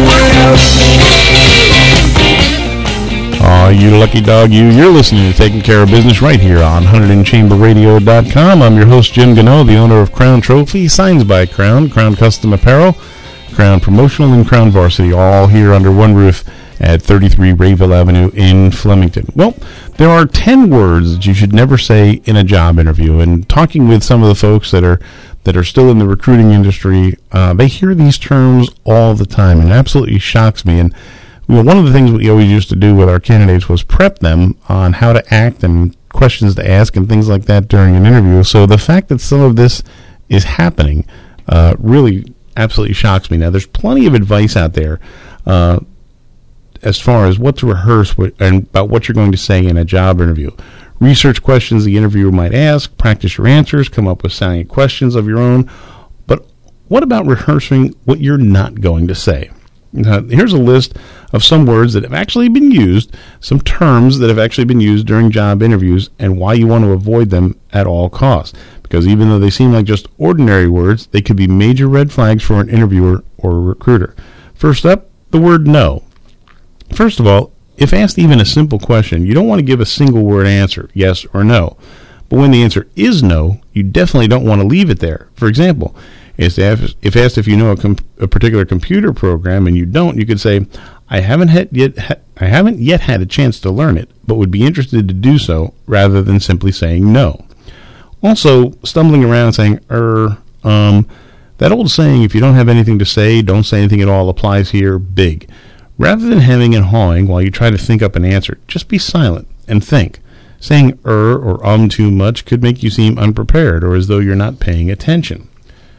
Aw, you lucky dog, you. You're listening to Taking Care of Business right here on HunterdonChamberRadio.com. I'm your host, Jim Gano, the owner of Crown Trophy, signs by Crown, Crown Custom Apparel, Crown Promotional, and Crown Varsity, all here under one roof at 33 Rayville Avenue in Flemington. Well, there are 10 words that you should never say in a job interview, and talking with some of the folks that are still in the recruiting industry, they hear these terms all the time, and it absolutely shocks me. And one of the things we always used to do with our candidates was prep them on how to act and questions to ask and things like that during an interview. So the fact that some of this is happening really absolutely shocks me. Now, there's plenty of advice out there as far as what to rehearse and about what you're going to say in a job interview. Research questions the interviewer might ask, practice your answers, come up with salient questions of your own. But what about rehearsing what you're not going to say? Here's a list of some words that have actually been used, some terms that have actually been used during job interviews, and why you want to avoid them at all costs. Because even though they seem like just ordinary words, they could be major red flags for an interviewer or a recruiter. First up, the word no. First of all, if asked even a simple question, you don't want to give a single word answer, yes or no. But when the answer is no, you definitely don't want to leave it there. For example, if asked if you know a particular computer program and you don't, you could say, I haven't yet had a chance to learn it, but would be interested to do so, rather than simply saying no. Also, stumbling around saying, that old saying, if you don't have anything to say, don't say anything at all, applies here big. Rather than hemming and hawing while you try to think up an answer, just be silent and think. Saying or too much could make you seem unprepared or as though you're not paying attention.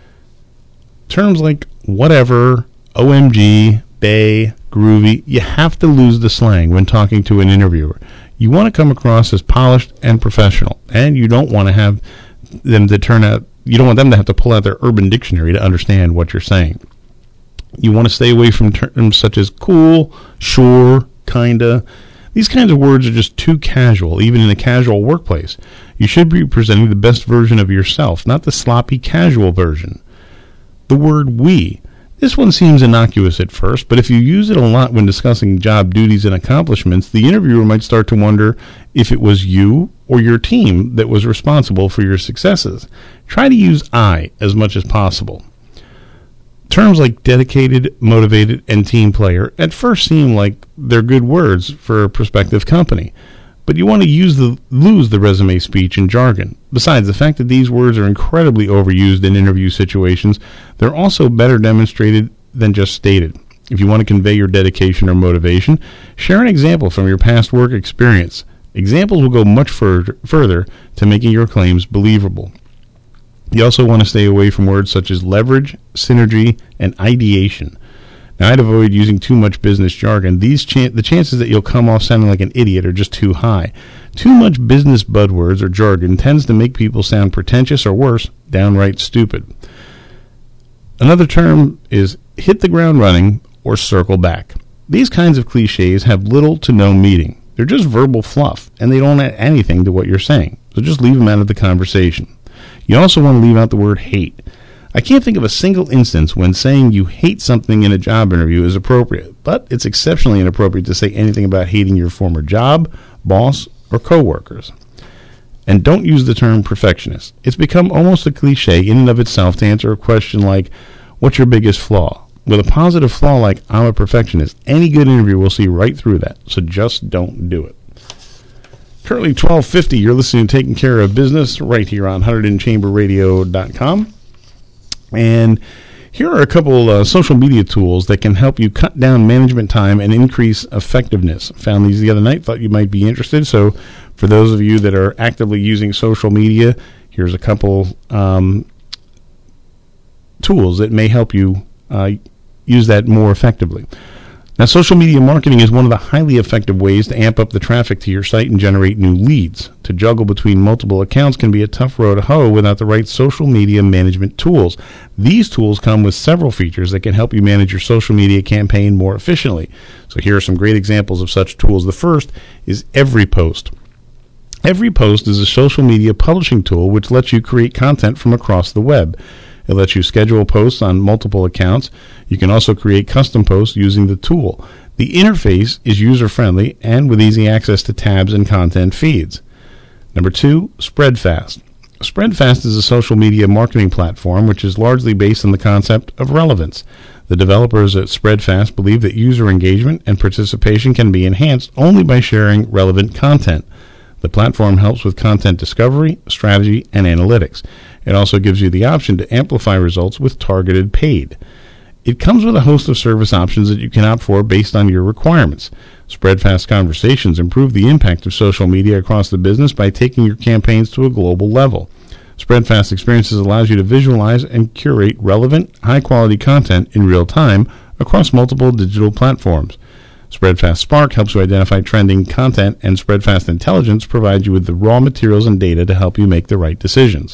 Terms like whatever, OMG, bae, groovy, you have to lose the slang when talking to an interviewer. You want to come across as polished and professional, and you don't want to have them you don't want them to have to pull out their Urban Dictionary to understand what you're saying. You want to stay away from terms such as cool, sure, kinda. These kinds of words are just too casual, even in a casual workplace. You should be presenting the best version of yourself, not the sloppy, casual version. The word we. This one seems innocuous at first, but if you use it a lot when discussing job duties and accomplishments, the interviewer might start to wonder if it was you or your team that was responsible for your successes. Try to use I as much as possible. Terms like dedicated, motivated, and team player at first seem like they're good words for a prospective company, but you want to lose the resume speech and jargon. Besides, the fact that these words are incredibly overused in interview situations, they're also better demonstrated than just stated. If you want to convey your dedication or motivation, share an example from your past work experience. Examples will go much further to making your claims believable. You also want to stay away from words such as leverage, synergy, and ideation. Now, I'd avoid using too much business jargon. The chances that you'll come off sounding like an idiot are just too high. Too much business buzzwords or jargon tends to make people sound pretentious or worse, downright stupid. Another term is hit the ground running or circle back. These kinds of cliches have little to no meaning. They're just verbal fluff, and they don't add anything to what you're saying. So just leave them out of the conversation. You also want to leave out the word hate. I can't think of a single instance when saying you hate something in a job interview is appropriate, but it's exceptionally inappropriate to say anything about hating your former job, boss, or coworkers. And don't use the term perfectionist. It's become almost a cliche in and of itself to answer a question like, what's your biggest flaw? With a positive flaw like, I'm a perfectionist, any good interview will see right through that. So just don't do it. Currently 12:50, you're listening to Taking Care of Business right here on HunterdonChamberRadio.com. And here are a couple social media tools that can help you cut down management time and increase effectiveness. Found these the other night, thought you might be interested. So for those of you that are actively using social media, here's a couple tools that may help you use that more effectively. Now, social media marketing is one of the highly effective ways to amp up the traffic to your site and generate new leads. To juggle between multiple accounts can be a tough row to hoe without the right social media management tools. These tools come with several features that can help you manage your social media campaign more efficiently. So here are some great examples of such tools. The first is EveryPost. EveryPost is a social media publishing tool which lets you create content from across the web. It lets you schedule posts on multiple accounts. You can also create custom posts using the tool. The interface is user-friendly and with easy access to tabs and content feeds. Number 2, Spreadfast. Spreadfast is a social media marketing platform which is largely based on the concept of relevance. The developers at Spreadfast believe that user engagement and participation can be enhanced only by sharing relevant content. The platform helps with content discovery, strategy, and analytics. It also gives you the option to amplify results with targeted paid. It comes with a host of service options that you can opt for based on your requirements. Spreadfast Conversations improve the impact of social media across the business by taking your campaigns to a global level. Spreadfast Experiences allows you to visualize and curate relevant, high-quality content in real time across multiple digital platforms. Spreadfast Spark helps you identify trending content, and Spreadfast Intelligence provides you with the raw materials and data to help you make the right decisions.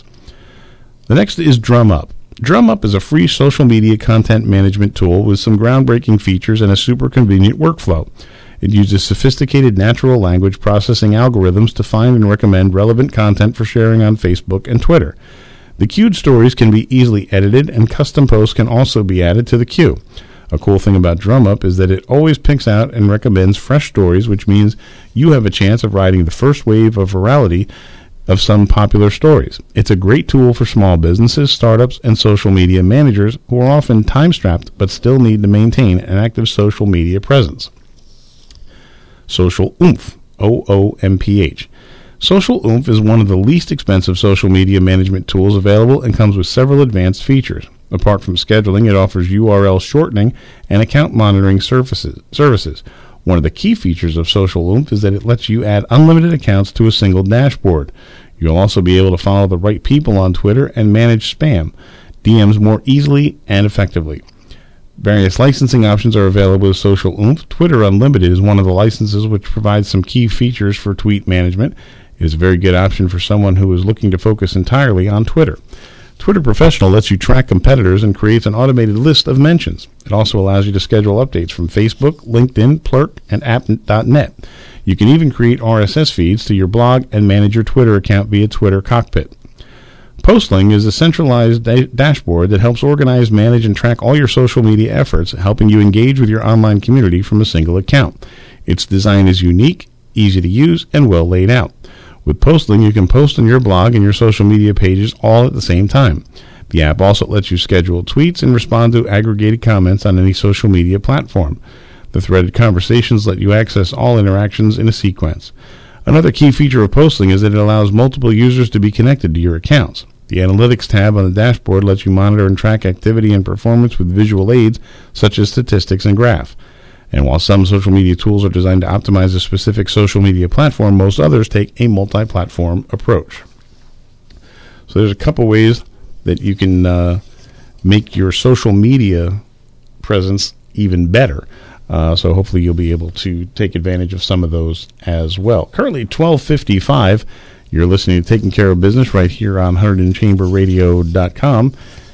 The next is DrumUp. DrumUp is a free social media content management tool with some groundbreaking features and a super convenient workflow. It uses sophisticated natural language processing algorithms to find and recommend relevant content for sharing on Facebook and Twitter. The queued stories can be easily edited, and custom posts can also be added to the queue. A cool thing about DrumUp is that it always picks out and recommends fresh stories, which means you have a chance of riding the first wave of virality of some popular stories. It's a great tool for small businesses, startups, and social media managers who are often time-strapped but still need to maintain an active social media presence. Social Oomph, OOMPH. Social Oomph is one of the least expensive social media management tools available and comes with several advanced features. Apart from scheduling, it offers URL shortening and account monitoring services. One of the key features of Social Oomph is that it lets you add unlimited accounts to a single dashboard. You'll also be able to follow the right people on Twitter and manage spam DMs more easily and effectively. Various licensing options are available with Social Oomph. Twitter Unlimited is one of the licenses which provides some key features for tweet management. It is a very good option for someone who is looking to focus entirely on Twitter. Twitter Professional lets you track competitors and creates an automated list of mentions. It also allows you to schedule updates from Facebook, LinkedIn, Plurk, and App.net. You can even create RSS feeds to your blog and manage your Twitter account via Twitter Cockpit. Postling is a centralized dashboard that helps organize, manage, and track all your social media efforts, helping you engage with your online community from a single account. Its design is unique, easy to use, and well laid out. With Postling, you can post on your blog and your social media pages all at the same time. The app also lets you schedule tweets and respond to aggregated comments on any social media platform. The threaded conversations let you access all interactions in a sequence. Another key feature of Postling is that it allows multiple users to be connected to your accounts. The Analytics tab on the dashboard lets you monitor and track activity and performance with visual aids such as statistics and graph. And while some social media tools are designed to optimize a specific social media platform, most others take a multi-platform approach. So there's a couple ways that you can make your social media presence even better. So hopefully you'll be able to take advantage of some of those as well. Currently 12:55. You're listening to Taking Care of Business right here on HunterdonChamberRadio.com.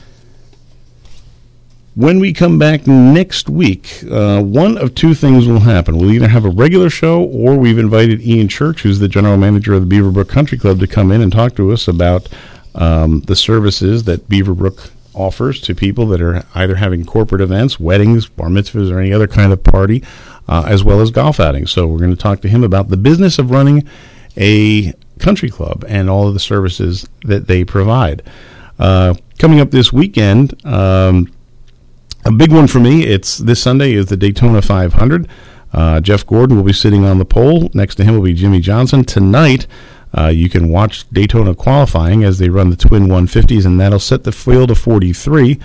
When we come back next week, one of two things will happen. We'll either have a regular show, or we've invited Ian Church, who's the general manager of the Beaverbrook Country Club, to come in and talk to us about the services that Beaverbrook offers to people that are either having corporate events, weddings, bar mitzvahs, or any other kind of party, as well as golf outings. So we're going to talk to him about the business of running a Country Club and all of the services that they provide. Coming up this weekend, a big one for me, it's this Sunday, is the Daytona 500. Jeff Gordon will be sitting on the pole. Next to him will be Jimmy Johnson. Tonight, you can watch Daytona qualifying as they run the twin 150s, and that'll set the field of 43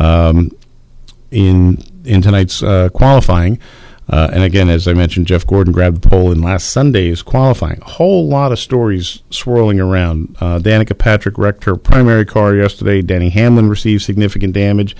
in tonight's qualifying. And again, as I mentioned, Jeff Gordon grabbed the pole in last Sunday's qualifying. A whole lot of stories swirling around. Danica Patrick wrecked her primary car yesterday. Denny Hamlin received significant damage.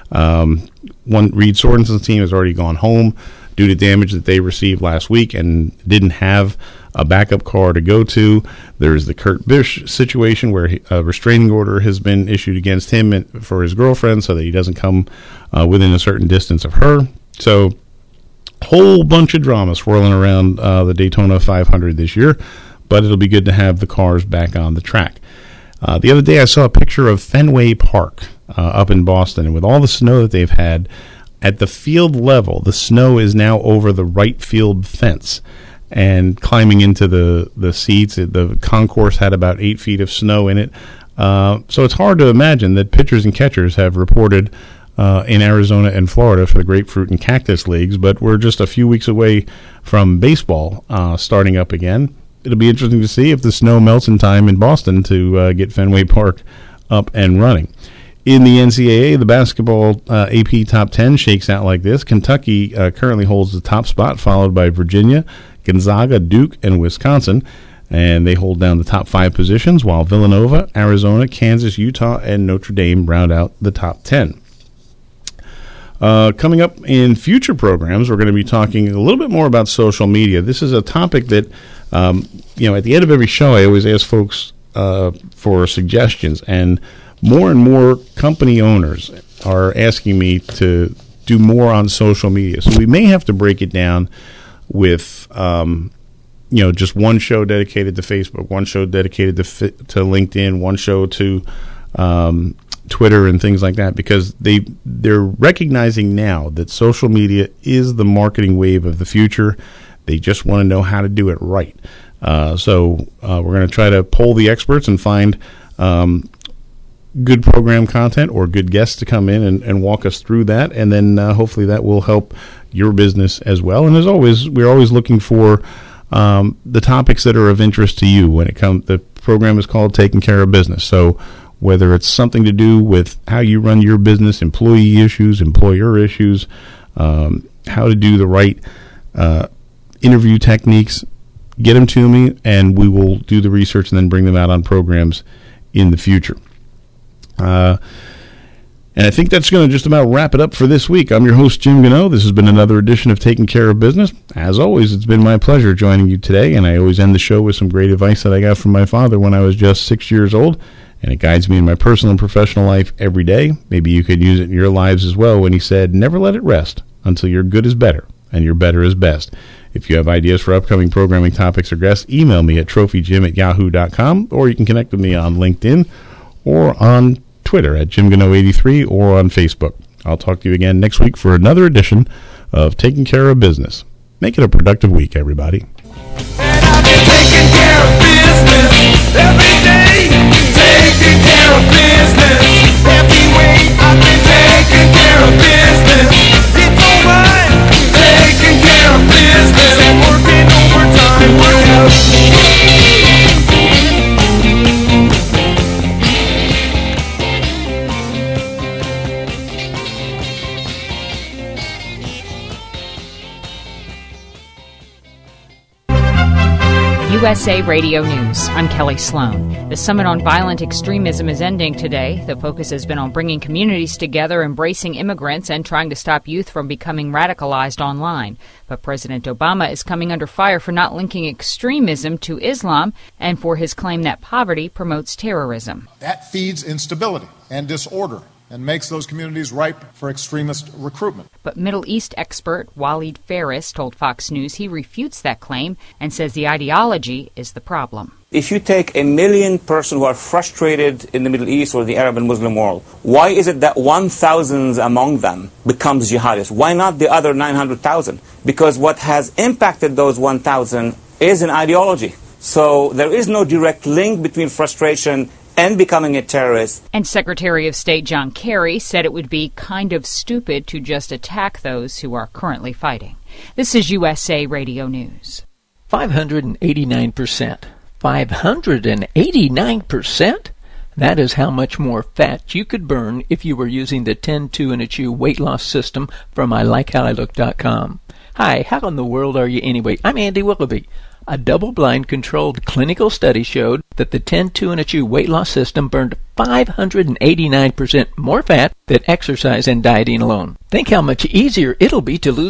Reed Sorensen's team has already gone home due to damage that they received last week and didn't have a backup car to go to. There's the Kurt Busch situation where a restraining order has been issued against him for his girlfriend so that he doesn't come within a certain distance of her. So whole bunch of drama swirling around the Daytona 500 this year, but it'll be good to have the cars back on the track. The other day I saw a picture of Fenway Park up in Boston, and with all the snow that they've had, at the field level, the snow is now over the right field fence and climbing into the seats. The concourse had about 8 feet of snow in it. So it's hard to imagine that pitchers and catchers have reported in Arizona and Florida for the Grapefruit and Cactus Leagues, but we're just a few weeks away from baseball starting up again. It'll be interesting to see if the snow melts in time in Boston to get Fenway Park up and running. In the NCAA, the basketball AP Top 10 shakes out like this. Kentucky currently holds the top spot, followed by Virginia, Gonzaga, Duke, and Wisconsin. And they hold down the top 5 positions, while Villanova, Arizona, Kansas, Utah, and Notre Dame round out the top 10. Coming up in future programs, we're going to be talking a little bit more about social media. This is a topic that, at the end of every show, I always ask folks for suggestions, and more company owners are asking me to do more on social media. So we may have to break it down with, just one show dedicated to Facebook, one show dedicated to LinkedIn, one show to Twitter and things like that, because they're recognizing now that social media is the marketing wave of the future. They just want to know how to do it right. So we're going to try to poll the experts and find good program content or good guests to come in and walk us through that, and then hopefully that will help your business as well. And as always, we're always looking for the topics that are of interest to you. When it comes, the program is called Taking Care of Business. So whether it's something to do with how you run your business, employee issues, employer issues, how to do the right interview techniques, get them to me, and we will do the research and then bring them out on programs in the future. And I think that's going to just about wrap it up for this week. I'm your host, Jim Gano. This has been another edition of Taking Care of Business. As always, it's been my pleasure joining you today, and I always end the show with some great advice that I got from my father when I was just 6 years old, and it guides me in my personal and professional life every day. Maybe you could use it in your lives as well, when he said, never let it rest until your good is better and your better is best. If you have ideas for upcoming programming topics or guests, email me at trophyjim@yahoo.com, or you can connect with me on LinkedIn or on Twitter at JimGano83 or on Facebook. I'll talk to you again next week for another edition of Taking Care of Business. Make it a productive week, everybody. And I've been taking care of business every day. Taking care of business every way. I've been taking care of business. It's alright. Taking care of business and working overtime. Work out. USA Radio News. I'm Kelly Sloan. The Summit on Violent Extremism is ending today. The focus has been on bringing communities together, embracing immigrants, and trying to stop youth from becoming radicalized online. But President Obama is coming under fire for not linking extremism to Islam and for his claim that poverty promotes terrorism. That feeds instability and disorder and makes those communities ripe for extremist recruitment. But Middle East expert Walid Faris told Fox News he refutes that claim and says the ideology is the problem. If you take 1 million persons who are frustrated in the Middle East or the Arab and Muslim world, why is it that 1,000 among them becomes jihadists? Why not the other 900,000? Because what has impacted those 1,000 is an ideology. So there is no direct link between frustration and becoming a terrorist. And Secretary of State John Kerry said it would be kind of stupid to just attack those who are currently fighting. This is USA Radio News. 589%. 589%? That is how much more fat you could burn if you were using the 10-2 in a chew weight loss system from ILikeHowILook.com. Hi, how in the world are you anyway? I'm Andy Willoughby. A double-blind controlled clinical study showed that the 10-2 in a chew weight loss system burned 589% more fat than exercise and dieting alone. Think how much easier it'll be to lose